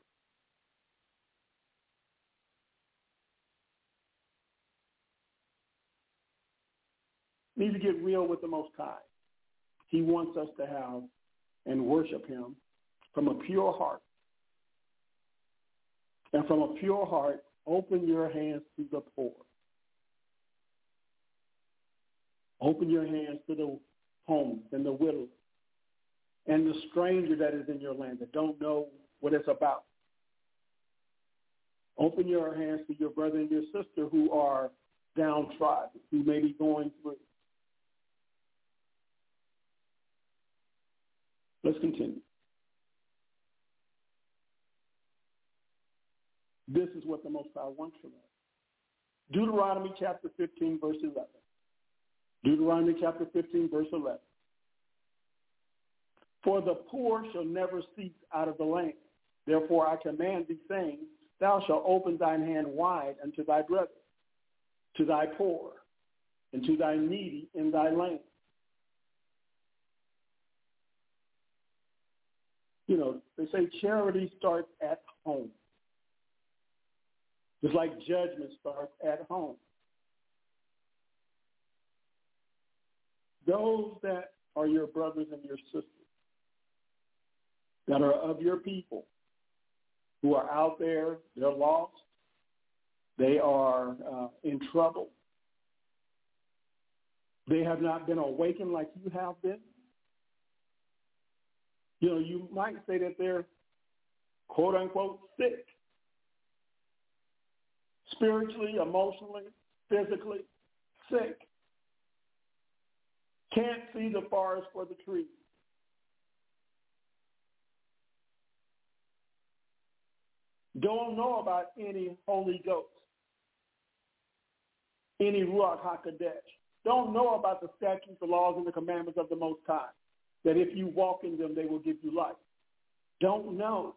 S3: Need to get real with the Most High. He wants us to have and worship him from a pure heart. And from a pure heart, open your hands to the poor. Open your hands to the homeless and the widows and the stranger that is in your land that don't know what it's about. Open your hands to your brother and your sister who are downtrodden, who may be going through. Let's continue. This is what the Most High wants from us. Deuteronomy chapter fifteen, verse eleven. Deuteronomy chapter fifteen, verse eleven. For the poor shall never cease out of the land. Therefore I command thee, saying, thou shalt open thine hand wide unto thy brother, to thy poor, and to thy needy in thy land. You know, they say charity starts at home. Just like judgment starts at home. Those that are your brothers and your sisters, that are of your people, who are out there, they're lost, they are uh, in trouble, they have not been awakened like you have been. You know, you might say that they're, quote unquote, sick. Spiritually, emotionally, physically, sick. Can't see the forest for the trees. Don't know about any Holy Ghost, any Ruach HaKodesh. Don't know about the statutes, the laws, and the commandments of the Most High, that if you walk in them, they will give you life. Don't know.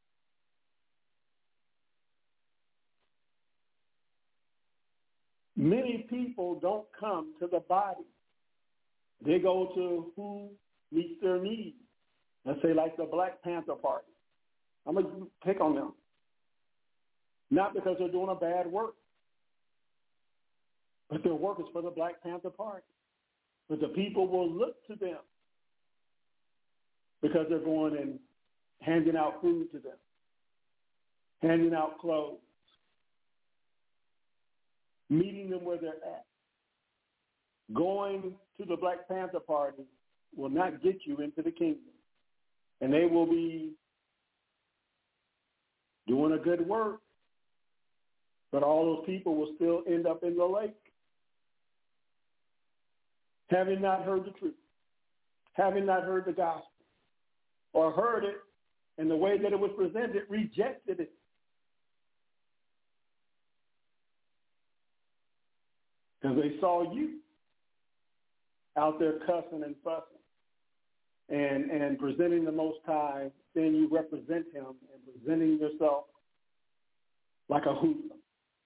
S3: Many people don't come to the body. They go to who meets their needs. Let's say like the Black Panther Party. I'm going to pick on them. Not because they're doing a bad work, but their work is for the Black Panther Party. But the people will look to them because they're going and handing out food to them, handing out clothes, meeting them where they're at. Going to the Black Panther Party will not get you into the kingdom. And they will be doing a good work, but all those people will still end up in the lake, having not heard the truth, having not heard the gospel, or heard it in the way that it was presented, rejected it. Because they saw you out there cussing and fussing and, and presenting the Most High, saying you represent him and presenting yourself like a hoodlum,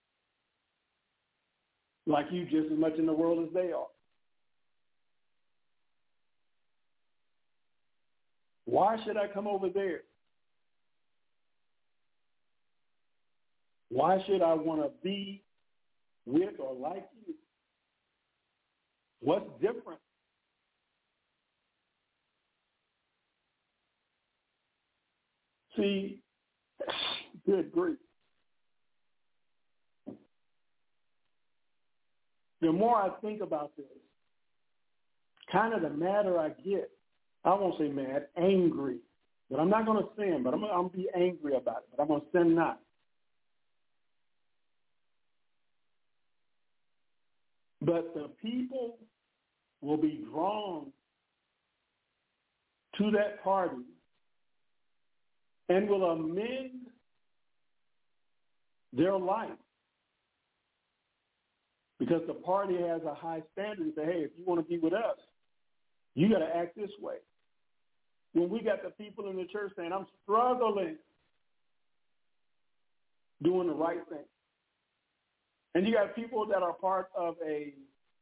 S3: like you just as much in the world as they are. Why should I come over there? Why should I want to be with or like you? What's different? See, good grief. The more I think about this, kind of the madder I get. I won't say mad, angry. But I'm not going to sin, but I'm, I'm going to be angry about it. But I'm going to sin not. But the people will be drawn to that party and will amend their life Because the party has a high standard and say, hey, if you want to be with us, you got to act this way. When we got the people in the church saying, I'm struggling doing the right thing. And you got people that are part of a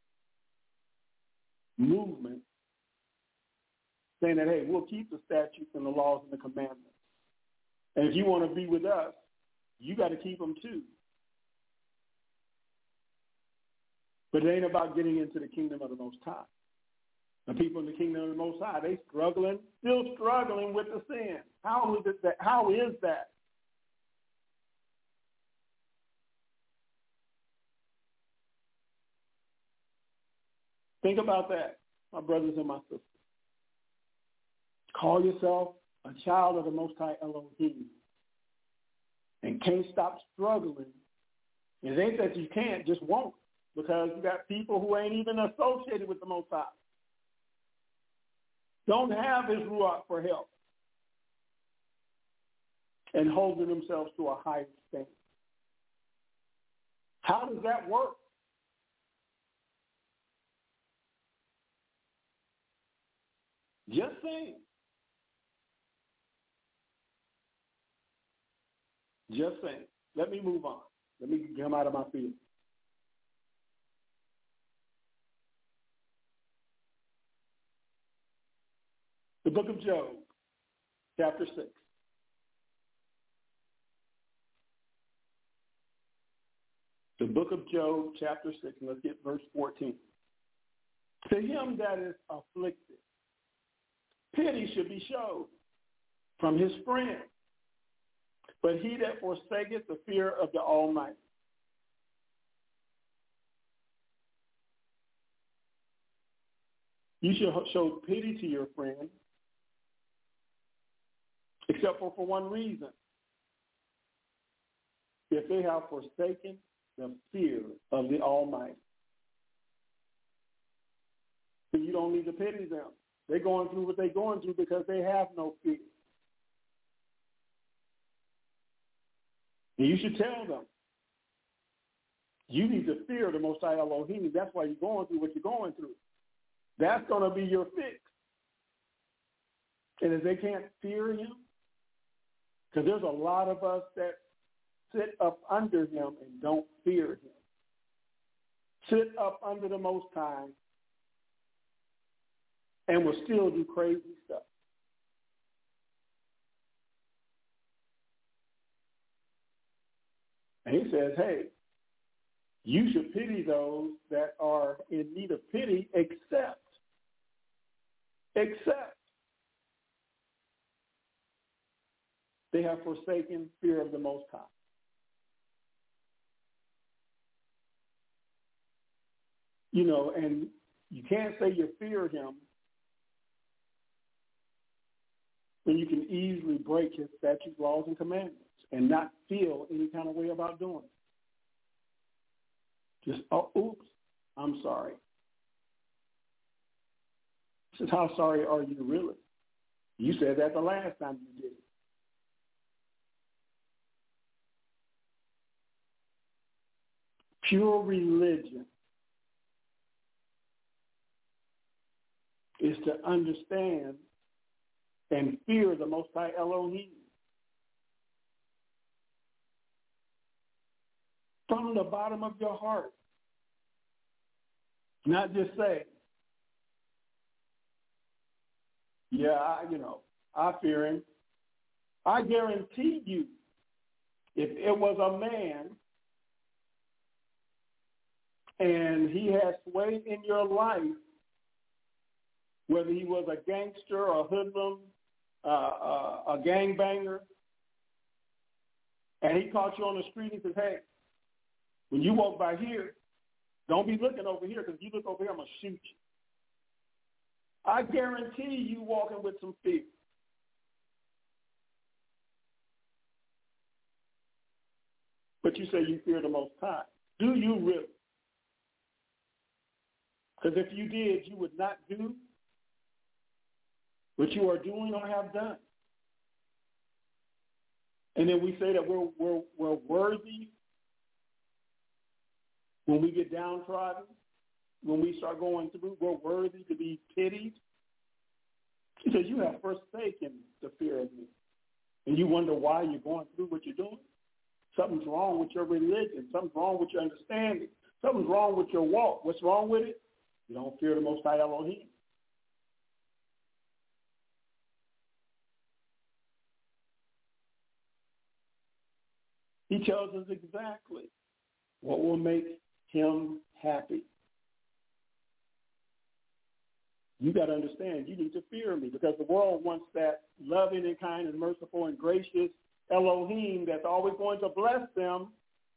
S3: movement saying that, hey, we'll keep the statutes and the laws and the commandments. And if you want to be with us, you got to keep them too. But it ain't about getting into the kingdom of the Most High. The people in the kingdom of the Most High, they struggling, still struggling with the sin. How is it that? How is that? Think about that, my brothers and my sisters. Call yourself a child of the Most High Elohim and can't stop struggling. It ain't that you can't, just won't, because you got people who ain't even associated with the Most High. Don't have his Ruach for help and holding themselves to a higher standard. How does that work? Just saying. Just saying. Let me move on. Let me come out of my field. The book of Job, chapter six. The book of Job, chapter six, and let's get verse fourteen. To him that is afflicted, pity should be showed from his friend, but he that forsaketh the fear of the Almighty. You should show pity to your friend, except for, for one reason. If they have forsaken the fear of the Almighty. So you don't need to pity them. They're going through what they're going through because they have no fear. And you should tell them, you need to fear the Most High Elohim. That's why you're going through what you're going through. That's going to be your fix. And if they can't fear him, because there's a lot of us that sit up under him and don't fear him. Sit up under the Most High and will still do crazy stuff. And he says, hey, you should pity those that are in need of pity, except, except they have forsaken fear of the Most High. You know, and you can't say you fear him when you can easily break his statutes, laws, and commandments and not feel any kind of way about doing it. Just, oh, oops, I'm sorry. This is how sorry are you really? You said that the last time you did it. Pure religion is to understand and fear the Most High Elohim. From the bottom of your heart. Not just say, yeah, I, you know, I fear him. I guarantee you, if it was a man and he had sway in your life, whether he was a gangster, a hoodlum, uh, uh, a gangbanger, and he caught you on the street and says, hey, when you walk by here, don't be looking over here, because if you look over here, I'm going to shoot you. I guarantee you walking with some fear. But you say you fear the Most High. Do you really? Because if you did, you would not do what you are doing or have done. And then we say that we're, we're, we're worthy when we get downtrodden, when we start going through, we're worthy to be pitied. He says, you have forsaken the fear of me. And you wonder why you're going through what you're doing. Something's wrong with your religion. Something's wrong with your understanding. Something's wrong with your walk. What's wrong with it? You don't fear the Most High Elohim. He tells us exactly what will make him happy. You got to understand, you need to fear me, because the world wants that loving and kind and merciful and gracious Elohim that's always going to bless them.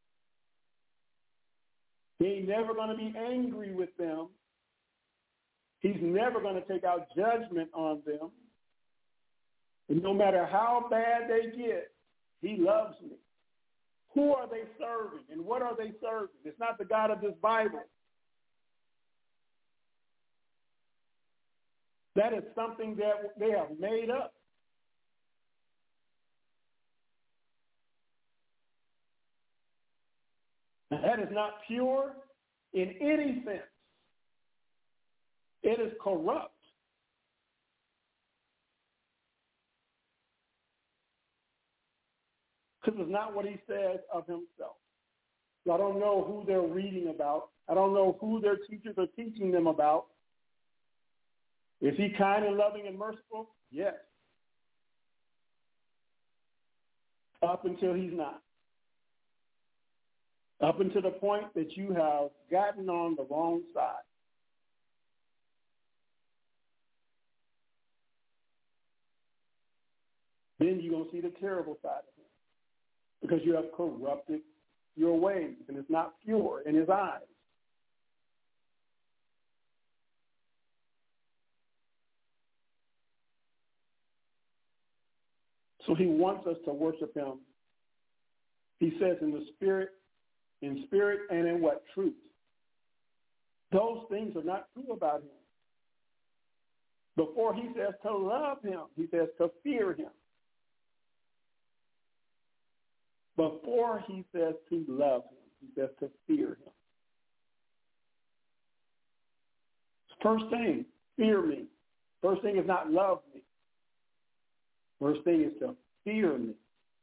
S3: He ain't never going to be angry with them. He's never going to take out judgment on them. And no matter how bad they get, he loves me. Who are they serving and what are they serving? It's not the God of this Bible. That is something that they have made up. That is not pure in any sense. It is corrupt. Because it's not what he says of himself. So I don't know who they're reading about. I don't know who their teachers are teaching them about. Is he kind and loving and merciful? Yes. Up until he's not. Up until the point that you have gotten on the wrong side. Then you're going to see the terrible side of him, because you have corrupted your ways, and it's not pure in his eyes. So he wants us to worship him. He says in the spirit, in spirit and in what? Truth. Those things are not true about him. Before he says to love him, he says to fear him. Before he says to love him, he says to fear him. First thing, fear me. First thing is not love me. First thing is to fear me.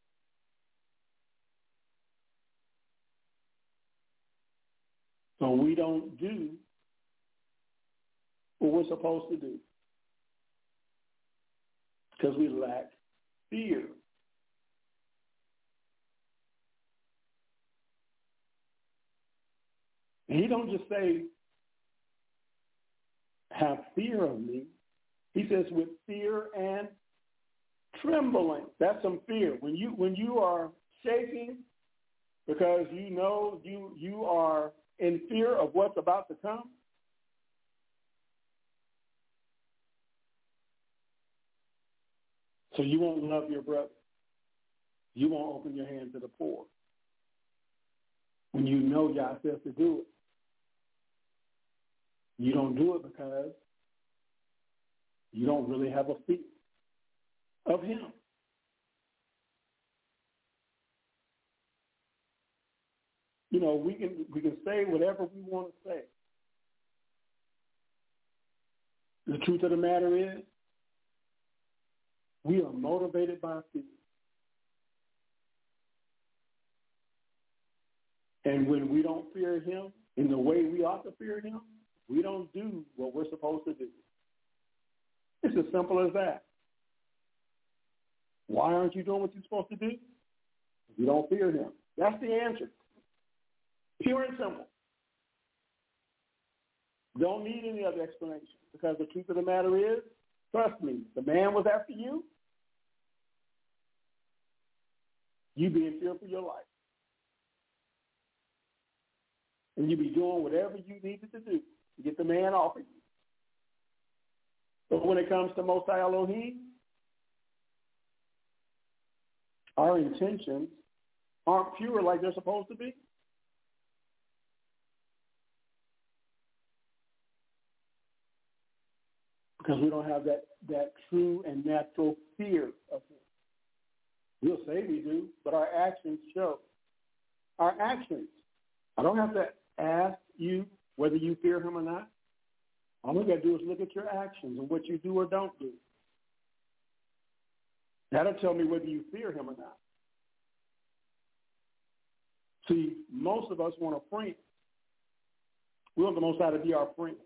S3: So we don't do what we're supposed to do because we lack fear. And he don't just say, have fear of me. He says with fear and trembling. That's some fear. When you when you are shaking because you know you you are in fear of what's about to come. So you won't love your brother. You won't open your hand to the poor. When you know Yah says to do it. You don't do it because you don't really have a fear of him. You know, we can we can say whatever we want to say. The truth of the matter is, we are motivated by fear. And when we don't fear him in the way we ought to fear him, we don't do what we're supposed to do. It's as simple as that. Why aren't you doing what you're supposed to do? You don't fear him. That's the answer. Pure and simple. Don't need any other explanation, because the truth of the matter is, trust me, the man was after you. You be in fear for your life. And you be doing whatever you needed to do to get the man off of you. But when it comes to Most High Elohim, our intentions aren't pure like they're supposed to be. Because we don't have that, that true and natural fear of him. We'll say we do, but our actions show. Our actions. I don't have to ask you whether you fear him or not? All we got to do is look at your actions and what you do or don't do. That'll tell me whether you fear him or not. See, most of us want a friend. We want the Most High to be our friend.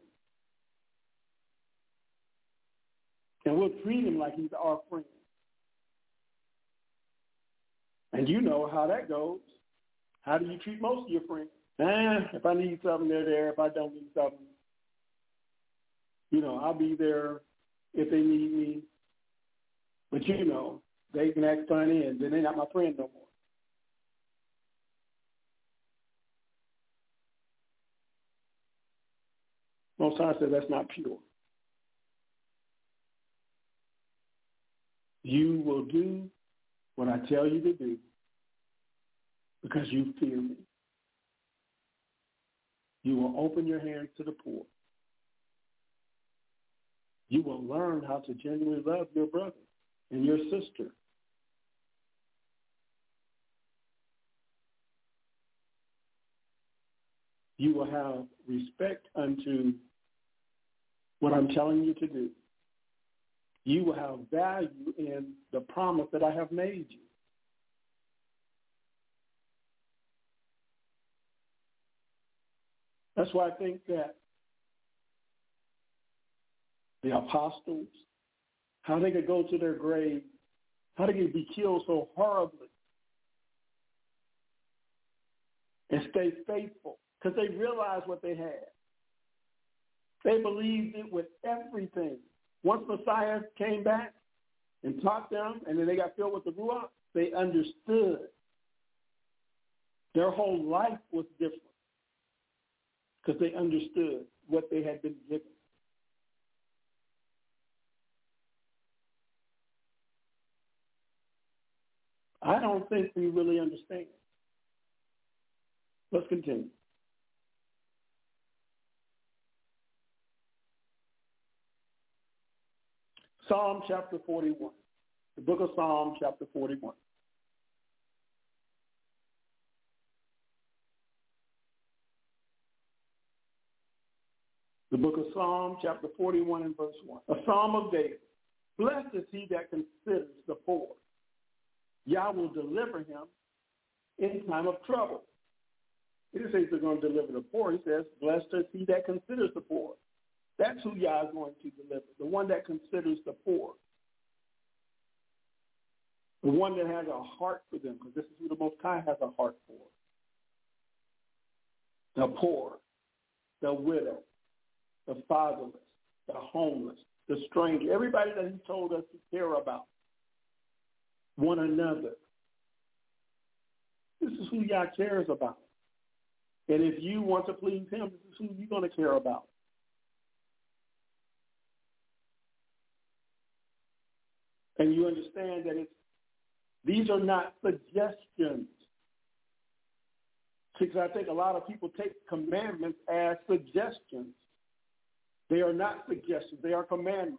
S3: And we'll treat him like he's our friend. And you know how that goes. How do you treat most of your friends? Eh, if I need something, they're there. If I don't need something, you know, I'll be there if they need me. But, you know, they can act funny and then they're not my friend no more. Most times I say that's not pure. You will do what I tell you to do because you fear me. You will open your hands to the poor. You will learn how to genuinely love your brother and your sister. You will have respect unto what I'm telling you to do. You will have value in the promise that I have made you. That's why I think that the apostles, how they could go to their grave, how they could be killed so horribly and stay faithful because they realized what they had. They believed it with everything. Once Messiah came back and taught them, and then they got filled with the Ruach, they understood. Their whole life was different because they understood what they had been given. I don't think we really understand. Let's continue. Psalm chapter forty-one. The book of Psalm chapter forty-one. The book of Psalm chapter forty-one and verse one. A psalm of David. Blessed is he that considers the poor. Yah will deliver him in time of trouble. He didn't say he's going to deliver the poor. He says, blessed is he that considers the poor. That's who Yah is going to deliver, the one that considers the poor. The one that has a heart for them, because this is who the Most High has a heart for. The poor, the widow, the fatherless, the homeless, the stranger, everybody that he told us to care about. One another. This is who Yah cares about. And if you want to please him, this is who you're going to care about. And you understand that it's, these are not suggestions. Because I think a lot of people take commandments as suggestions. They are not suggestions. They are commandments.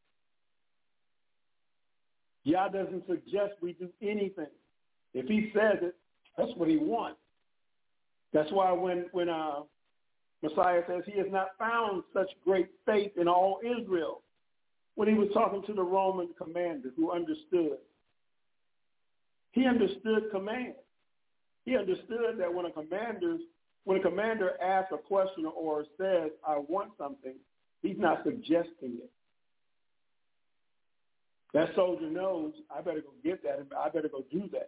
S3: Yah doesn't suggest we do anything. If he says it, that's what he wants. That's why when, when uh, Messiah says he has not found such great faith in all Israel, when he was talking to the Roman commander who understood, he understood command. He understood that when a commander, when a commander asks a question or says, I want something, he's not suggesting it. That soldier knows, I better go get that, and I better go do that.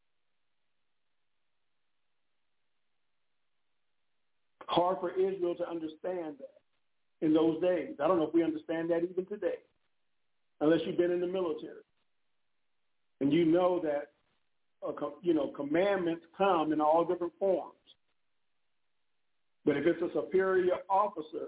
S3: Hard for Israel to understand that in those days. I don't know if we understand that even today, unless you've been in the military. And you know that, uh, you know, commandments come in all different forms. But if it's a superior officer,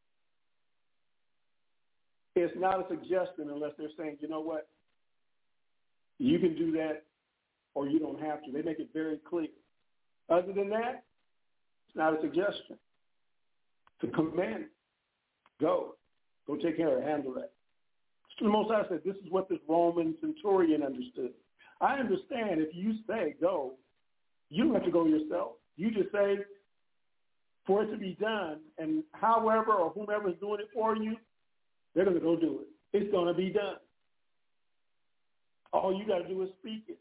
S3: it's not a suggestion unless they're saying, you know what, you can do that or you don't have to. They make it very clear. Other than that, it's not a suggestion. It's a command. Go. Go take care of it. Handle that. So the Most High said, this is what this Roman centurion understood. I understand if you say go, you don't have to go yourself. You just say, for it to be done. And however or whomever is doing it for you, they're going to go do it. It's going to be done. All you got to do is speak it.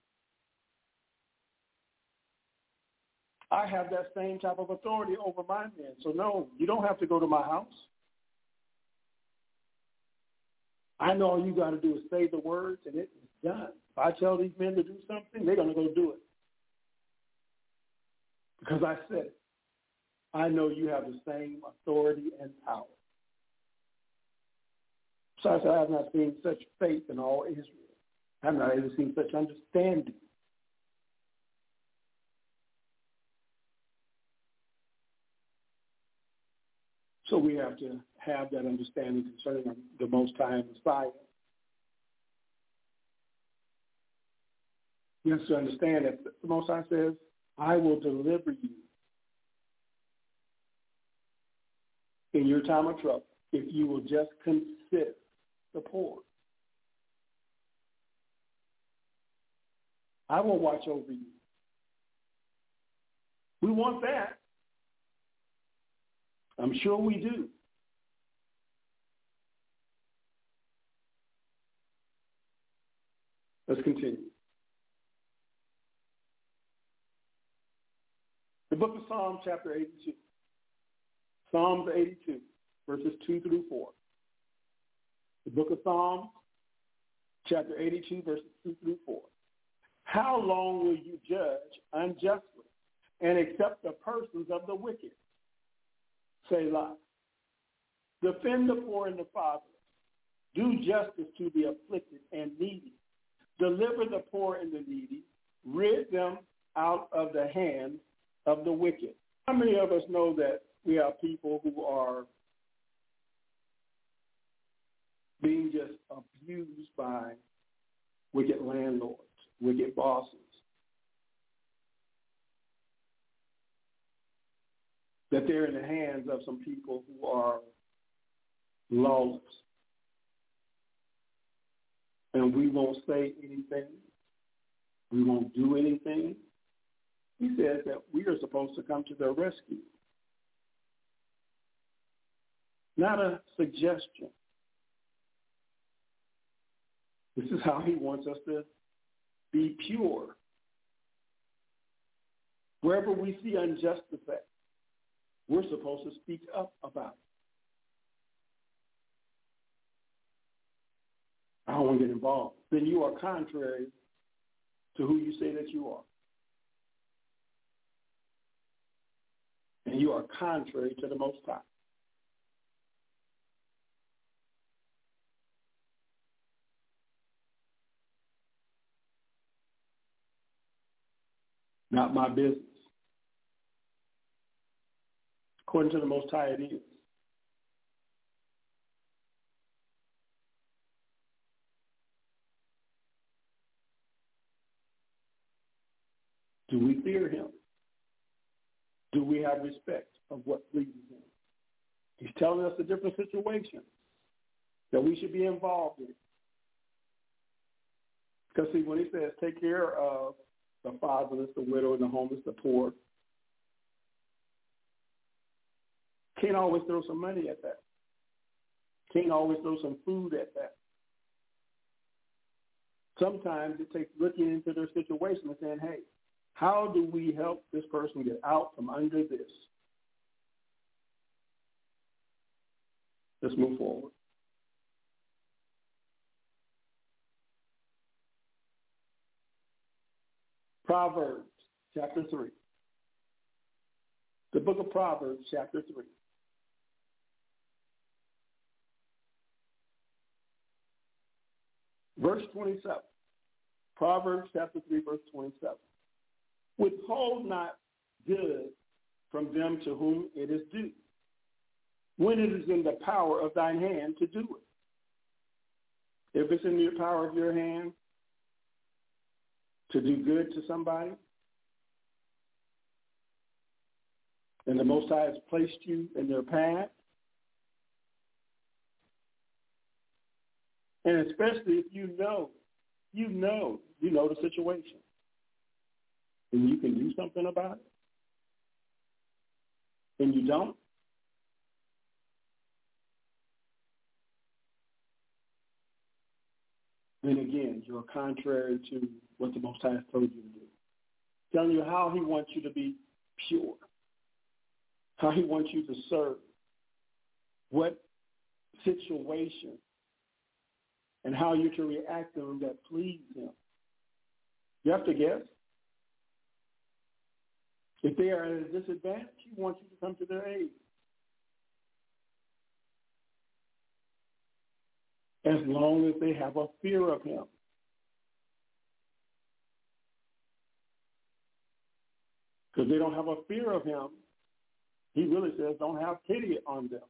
S3: I have that same type of authority over my men. So no, you don't have to go to my house. I know all you got to do is say the words and it is done. If I tell these men to do something, they're going to go do it. Because I said it. I know you have the same authority and power. So I said, I have not seen such faith in all Israel. I have not even seen such understanding. So we have to have that understanding concerning the Most High Messiah. You have to understand that the Most High says, I will deliver you in your time of trouble if you will just consider the poor. I will watch over you. We want that. I'm sure we do. Let's continue. The book of Psalms, chapter eighty-two. Psalms eighty-two, verses two through four. The book of Psalms, chapter eighty-two, verses two through four. How long will you judge unjustly and accept the persons of the wicked? Selah. Defend the poor and the fatherless. Do justice to the afflicted and needy. Deliver the poor and the needy. Rid them out of the hand of the wicked. How many of us know that we have people who are being just abused by wicked landlords, wicked bosses? That they're in the hands of some people who are lawless. And we won't say anything. We won't do anything. He says that we are supposed to come to their rescue. Not a suggestion. This is how he wants us to be pure. Wherever we see injustice at, we're supposed to speak up about it. I don't want to get involved. Then you are contrary to who you say that you are. And you are contrary to the Most High. Not my business. According to the Most High, it is. Do we fear him? Do we have respect of what pleases him? He's telling us a different situation that we should be involved in. Because, see, when he says take care of the fatherless, the widow, and the homeless, the poor, can't always throw some money at that. Can't always throw some food at that. Sometimes it takes looking into their situation and saying, hey, how do we help this person get out from under this? Let's move forward. Proverbs chapter three. The book of Proverbs chapter three. Verse twenty-seven. Proverbs chapter three, verse twenty-seven. Withhold not good from them to whom it is due, when it is in the power of thine hand to do it. If it's in the power of your hand to do good to somebody, and the Most High has placed you in their path, and especially if you know, you know, you know the situation, and you can do something about it, and you don't, then again, you're contrary to what the Most High has told you to do. Telling you how he wants you to be pure, how he wants you to serve, what situation and how you're to react to them that please him. You have to guess. If they are at a disadvantage, he wants you to come to their aid. As long as they have a fear of him. Because they don't have a fear of him, he really says don't have pity on them.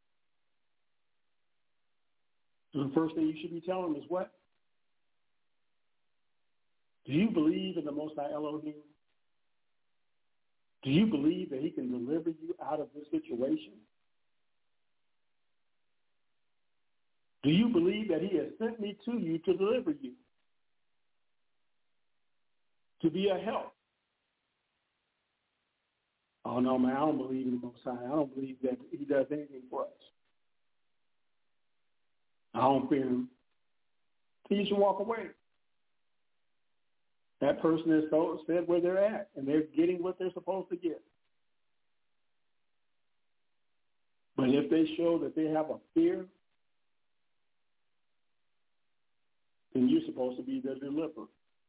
S3: So the first thing you should be telling them is what? Do you believe in the Most High Elohim? Do you believe that he can deliver you out of this situation? Do you believe that he has sent me to you to deliver you? To be a help? Oh, no, man, I don't believe in the Most High. I don't believe that he does anything for us. I don't fear him. You should walk away. That person has said where they're at, and they're getting what they're supposed to get. But if they show that they have a fear, then you're supposed to be their deliverer.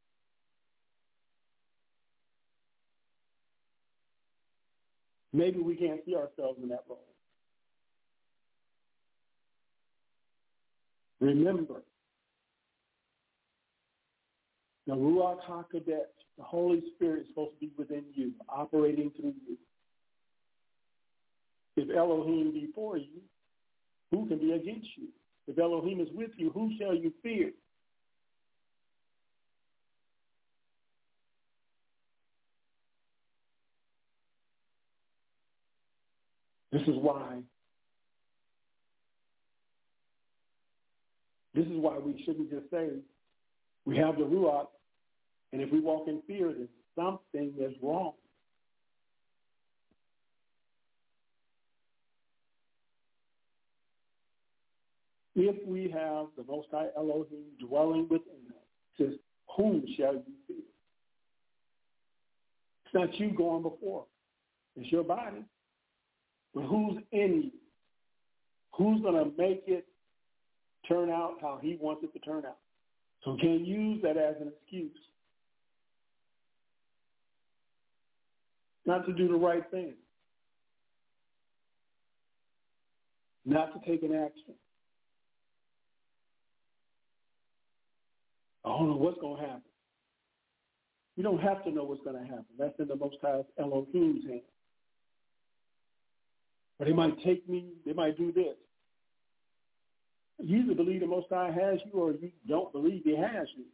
S3: Maybe we can't see ourselves in that role. Remember, the Ruach HaKodesh, the Holy Spirit, is supposed to be within you, operating through you. If Elohim be for you, who can be against you? If Elohim is with you, who shall you fear? This is why, this is why we shouldn't just say we have the Ruach, and if we walk in fear, then something is wrong. If we have the Most High Elohim dwelling within us, it says, whom shall you fear? It's not you going before. It's your body. But who's in you? Who's going to make it turn out how he wants it to turn out? So can't use that as an excuse not to do the right thing, not to take an action. I don't know what's going to happen. You don't have to know what's going to happen. That's in the Most High Elohim's hands. But they might take me, they might do this. You either believe the Most High has you or you don't believe he has you.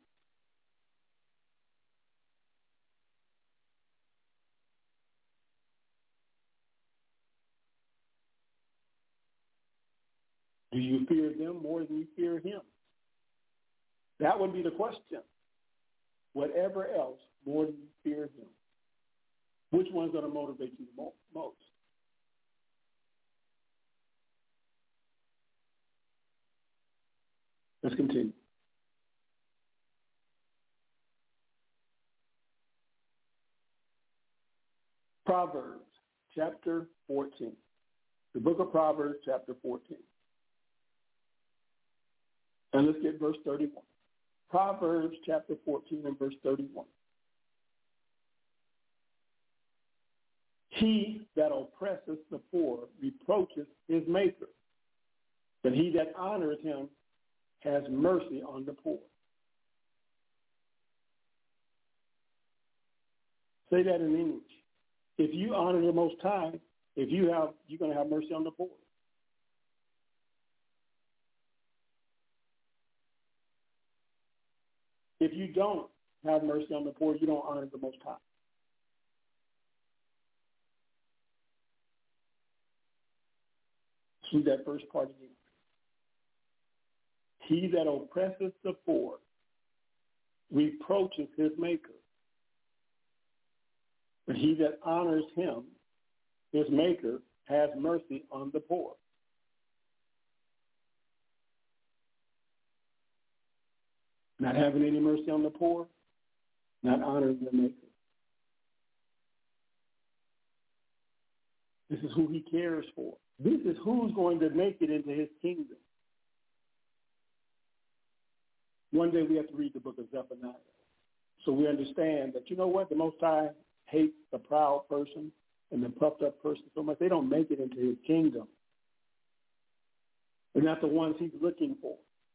S3: Do you fear them more than you fear him? That would be the question. Whatever else, more than you fear him. Which one's going to motivate you the most? Let's continue. Proverbs chapter fourteen. The book of Proverbs chapter fourteen. And let's get verse thirty-one. Proverbs chapter fourteen and verse thirty-one. He that oppresseth the poor reproacheth his maker, but he that honors him has mercy on the poor. Say that in English. If you honor the Most High, if you have, you're going to have mercy on the poor. If you don't have mercy on the poor, you don't honor the Most High. See that first part again. He that oppresseth the poor reproacheth his maker, but he that honors him his maker, has mercy on the poor. Not having any mercy on the poor, not honoring the maker. This is who he cares for. This is who's going to make it into his kingdom. One day we have to read the book of Zephaniah. So we understand that, you know what, the Most High hates the proud person and the puffed up person so much, they don't make it into his kingdom. They're not the ones he's looking for.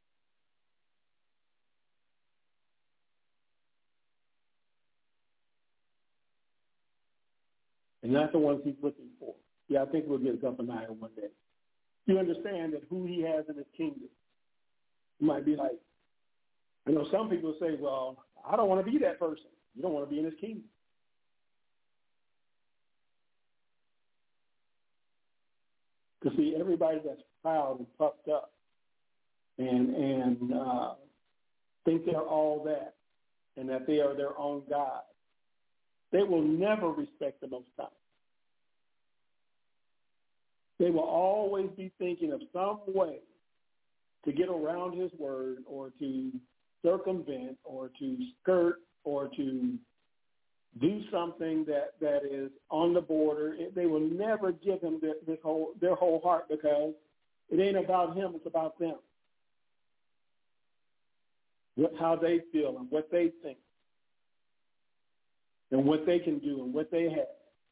S3: And not the ones he's looking for. Yeah, I think we'll get Zephaniah one day. You understand that who he has in his kingdom. You might be like, I know some people say, well, I don't want to be that person. You don't want to be in his kingdom. Because see, everybody that's proud and puffed up and and uh, think they're all that and that they are their own God, they will never respect the Most High. They will always be thinking of some way to get around his word or to circumvent or to skirt or to do something that, that is on the border. They will never give him their, this whole, their whole heart because it ain't about him, it's about them. What, how they feel and what they think and what they can do and what they have.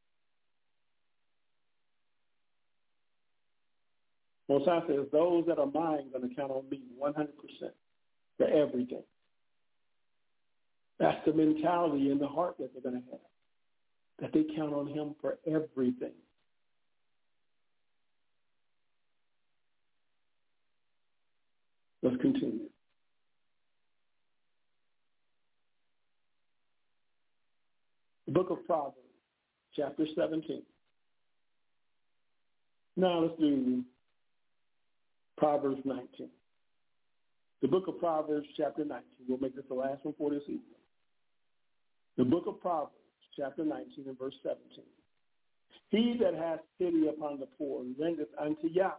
S3: Most High says, those that are mine are going to count on me one hundred percent for everything. That's the mentality in the heart that they're going to have, that they count on him for everything. Let's continue. The book of Proverbs, chapter seventeen. Now let's do Proverbs nineteen. The book of Proverbs, chapter nineteen. We'll make this the last one for this evening. The book of Proverbs, chapter nineteen and verse seventeen. He that hath pity upon the poor lendeth unto Yah,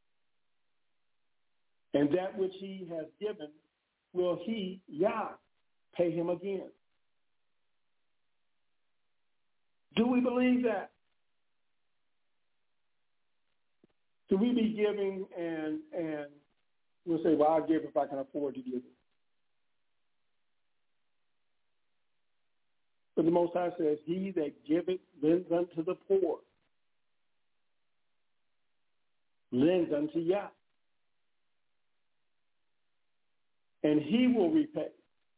S3: and that which he has given will he, Yah, pay him again. Do we believe that? Do we be giving and and we'll say, well, I'll give if I can afford to give it. But the Most High says, he that giveth lends unto the poor, lends unto Yah, and he will repay.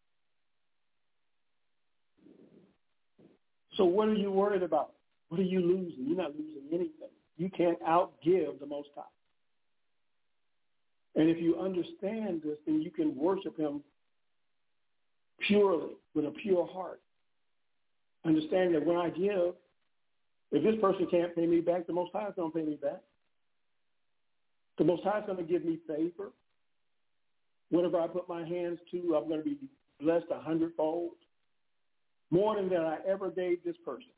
S3: So what are you worried about? What are you losing? You're not losing anything. You can't outgive the Most High. And if you understand this, then you can worship him purely, with a pure heart. Understand that when I give, if this person can't pay me back, the Most High is going to pay me back. The Most High is going to give me favor. Whatever I put my hands to, I'm going to be blessed a hundredfold, more than that I ever gave this person.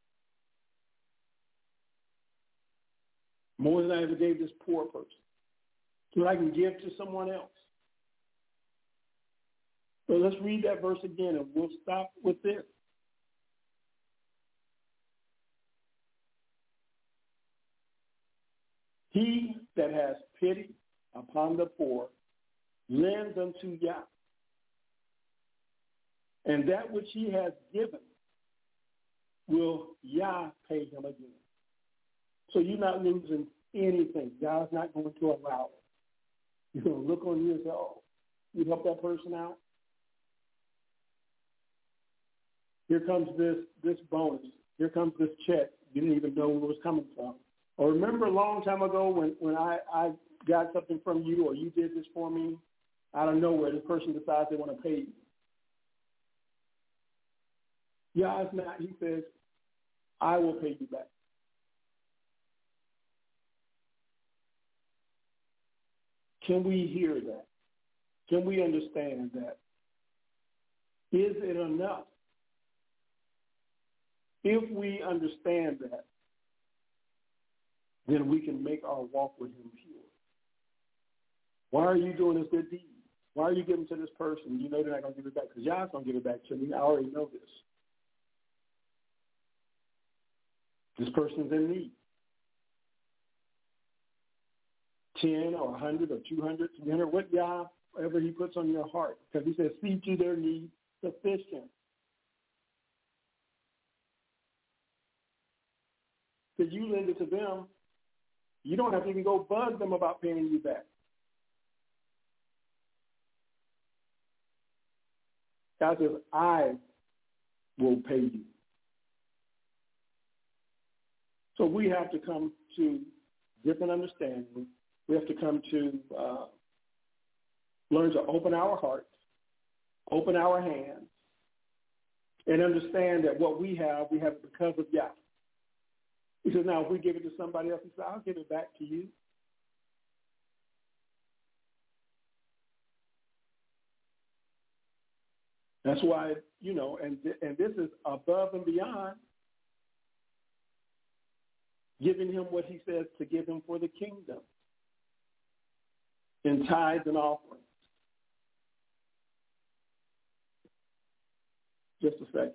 S3: More than I ever gave this poor person. So I can give to someone else. So let's read that verse again, and we'll stop with this. He that has pity upon the poor lends unto Yah, and that which he has given will Yah pay him again. So you're not losing anything. God's not going to allow it. You're going to look on you and say, oh, you help that person out? Here comes this, this bonus. Here comes this check. You didn't even know where it was coming from. Or remember a long time ago when, when I, I got something from you or you did this for me, out of nowhere, this person decides they want to pay you. Yeah, it's not. He says, I will pay you back. Can we hear that? Can we understand that? Is it enough? If we understand that, then we can make our walk with him pure. Why are you doing this good deed? Why are you giving to this person? You know they're not going to give it back because God's going to give it back to me. I already know this. This person's in need. ten or one hundred or two hundred, three hundred, whatever he puts on your heart. Because he says, see to their need sufficient. So you lend it to them. You don't have to even go bug them about paying you back. God says, I will pay you. So we have to come to different understanding. We have to come to uh, learn to open our hearts, open our hands, and understand that what we have, we have it because of Yah. He says, now if we give it to somebody else, he says, I'll give it back to you. That's why, you know, and and this is above and beyond giving him what he says to give him for the kingdom in tithes and offerings. Just a second.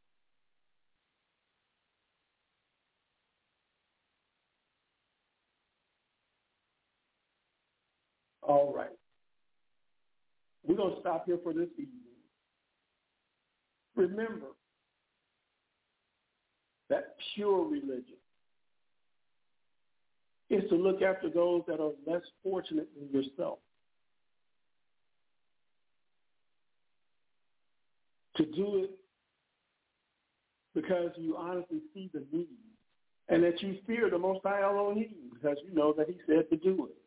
S3: All right. We're going to stop here for this evening. Remember that pure religion is to look after those that are less fortunate than yourself. To do it because you honestly see the need and that you fear the Most High Elohim because you know that he said to do it.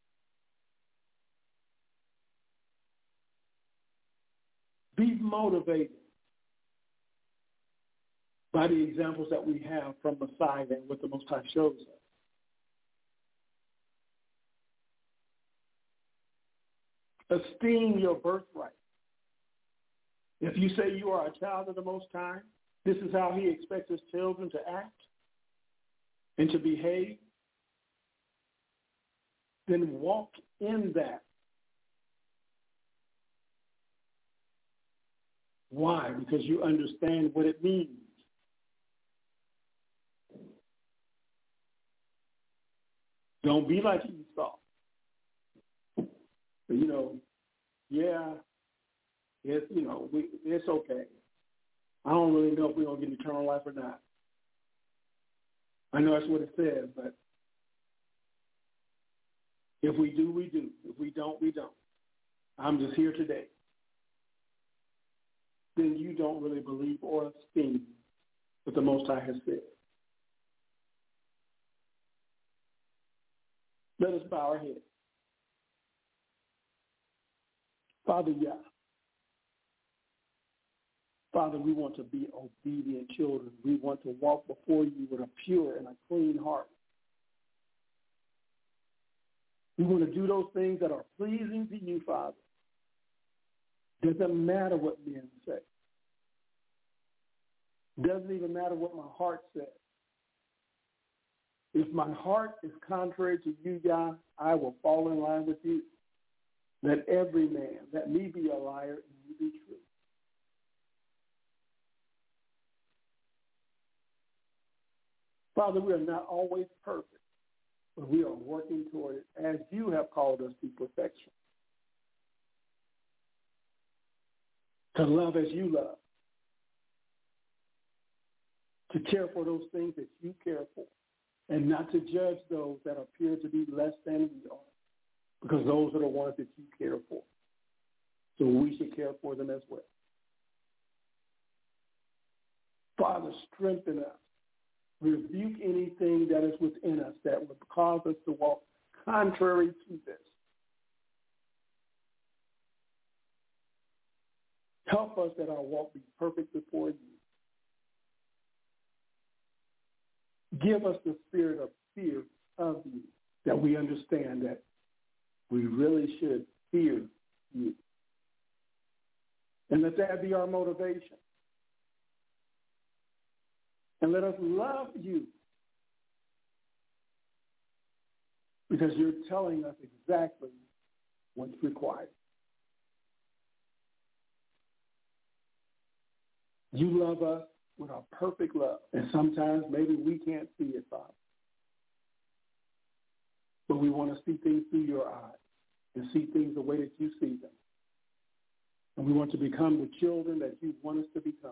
S3: Be motivated by the examples that we have from Messiah and what the Most High shows us. Esteem your birthright. If you say you are a child of the Most High, this is how he expects his children to act and to behave, then walk in that. Why? Because you understand what it means. Don't be like Esau. You know, yeah, it's, you know, we, it's okay. I don't really know if we're going to get eternal life or not. I know that's what it says, but if we do, we do. If we don't, we don't. I'm just here today. Then you don't really believe or esteem what the Most High has said. Let us bow our heads. Father, Yah. Father, we want to be obedient children. We want to walk before you with a pure and a clean heart. We want to do those things that are pleasing to you, Father. Doesn't matter what men say. Doesn't even matter what my heart says. If my heart is contrary to you, Yah, I will fall in line with you. Let every man, let me be a liar and you be true. Father, we are not always perfect, but we are working toward it as you have called us to perfection. To love as you love. To care for those things that you care for. And not to judge those that appear to be less than we are. Because those are the ones that you care for. So we should care for them as well. Father, strengthen us. Rebuke anything that is within us that would cause us to walk contrary to this. Help us that our walk be perfect before you. Give us the spirit of fear of you, that we understand that we really should fear you. And let that be our motivation. And let us love you because you're telling us exactly what's required. You love us with a perfect love, and sometimes maybe we can't see it, Father. But we want to see things through your eyes and see things the way that you see them. And we want to become the children that you want us to become.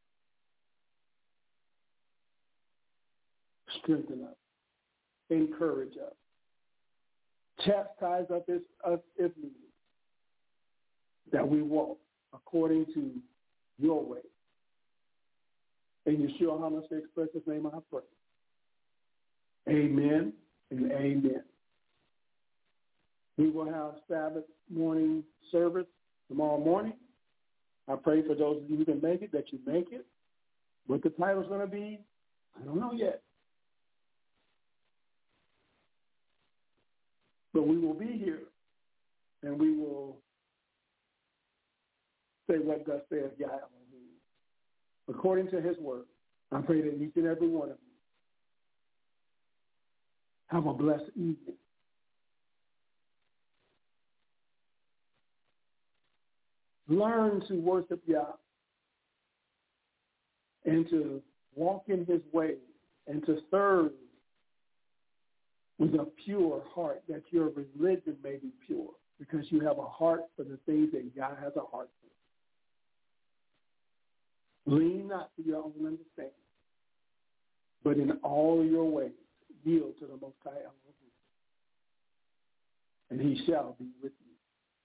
S3: Strengthen us. Encourage us. Chastise us if, us if needed, that we walk according to your way. In Yeshua HaMashiach's precious name I pray. Amen and amen. We will have Sabbath morning service tomorrow morning. I pray for those of you who can make it, that you make it. What the title's going to be, I don't know yet. But we will be here, and we will say what thus saith Yahweh, according to his word. I pray that each and every one of you have a blessed evening. Learn to worship Yah and to walk in his way and to serve with a pure heart, that your religion may be pure, because you have a heart for the things that Yah has a heart for. Lean not to your own understanding, but in all your ways yield to the Most High Elohim, and he shall be with you.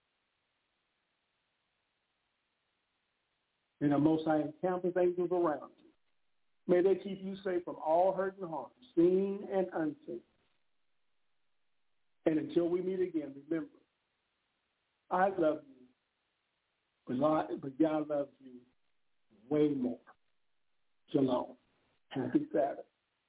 S3: And the Most High encamp his angels around you. May they keep you safe from all hurt and harm, seen and unseen. And until we meet again, remember, I love you, but God loves you way more. Shalom. Happy Sabbath.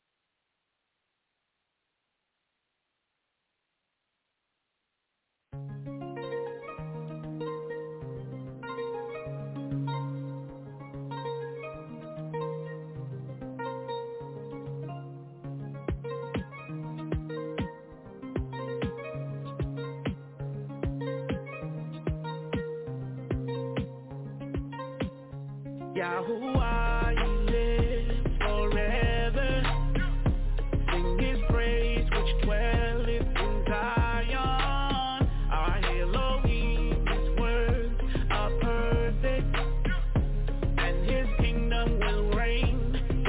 S2: Yahuwah, he lives forever. Sing his praise which dwelleth in Zion. Our Elohim, his words are perfect, and his kingdom will reign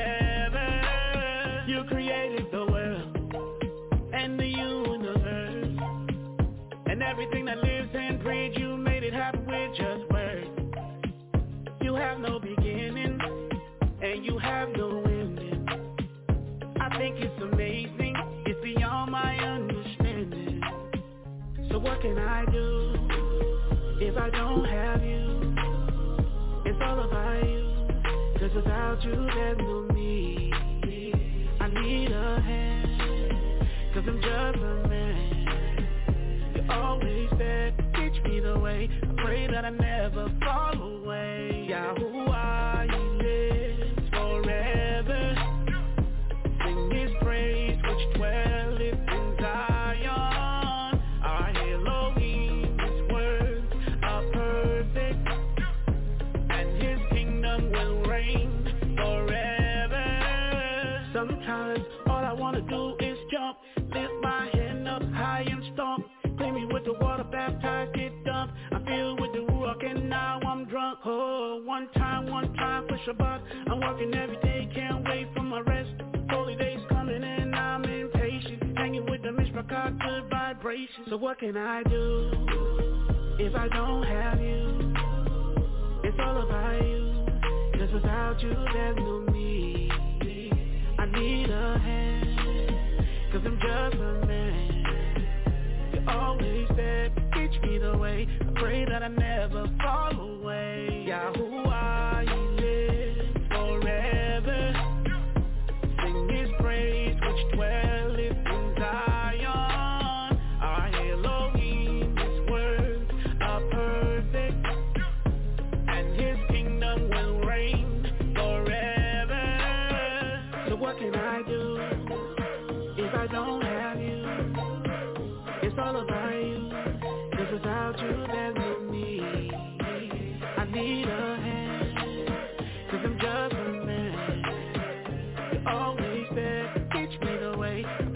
S2: forever. You created the world and the universe, and everything that lives and breathes. You made it happen with just words. You have no beginning, and you have no ending. I think it's amazing, it's beyond my understanding. So what can I do if I don't have you? It's all about you, cause without you there's no me. I need a hand, cause I'm just a man. You're always there to teach me the way. I pray that I never fall away. Yahuwah, he lives forever. Sing his praise which dwelleth in Zion. Our Elohim, his words are perfect, and his kingdom will reign forever. Sometimes all I want to do is jump, lift my hand up high and stomp. Clean me with the water, baptize, get dumped. I'm filled with the Ruach and now I'm drunk. Oh, one time, one time for Shabbat. I'm working every day, can't wait for my rest. Holy days coming and I'm impatient. Hanging with the Mishpachah, good vibrations. So what can I do if I don't have you? It's all about you, cause without you there's no me. I need a hand, cause I'm just a man. Always there to teach me the way. I pray that I never fall away. Yahuwah, he lives forever. Sing his praise which dwelleth in Zion. Our Elohim, his words are perfect, and his kingdom will reign forever. So what can I do if I don't have you? you, there's no need. I need a hand, cause I'm just a man. You're always there to teach me the way.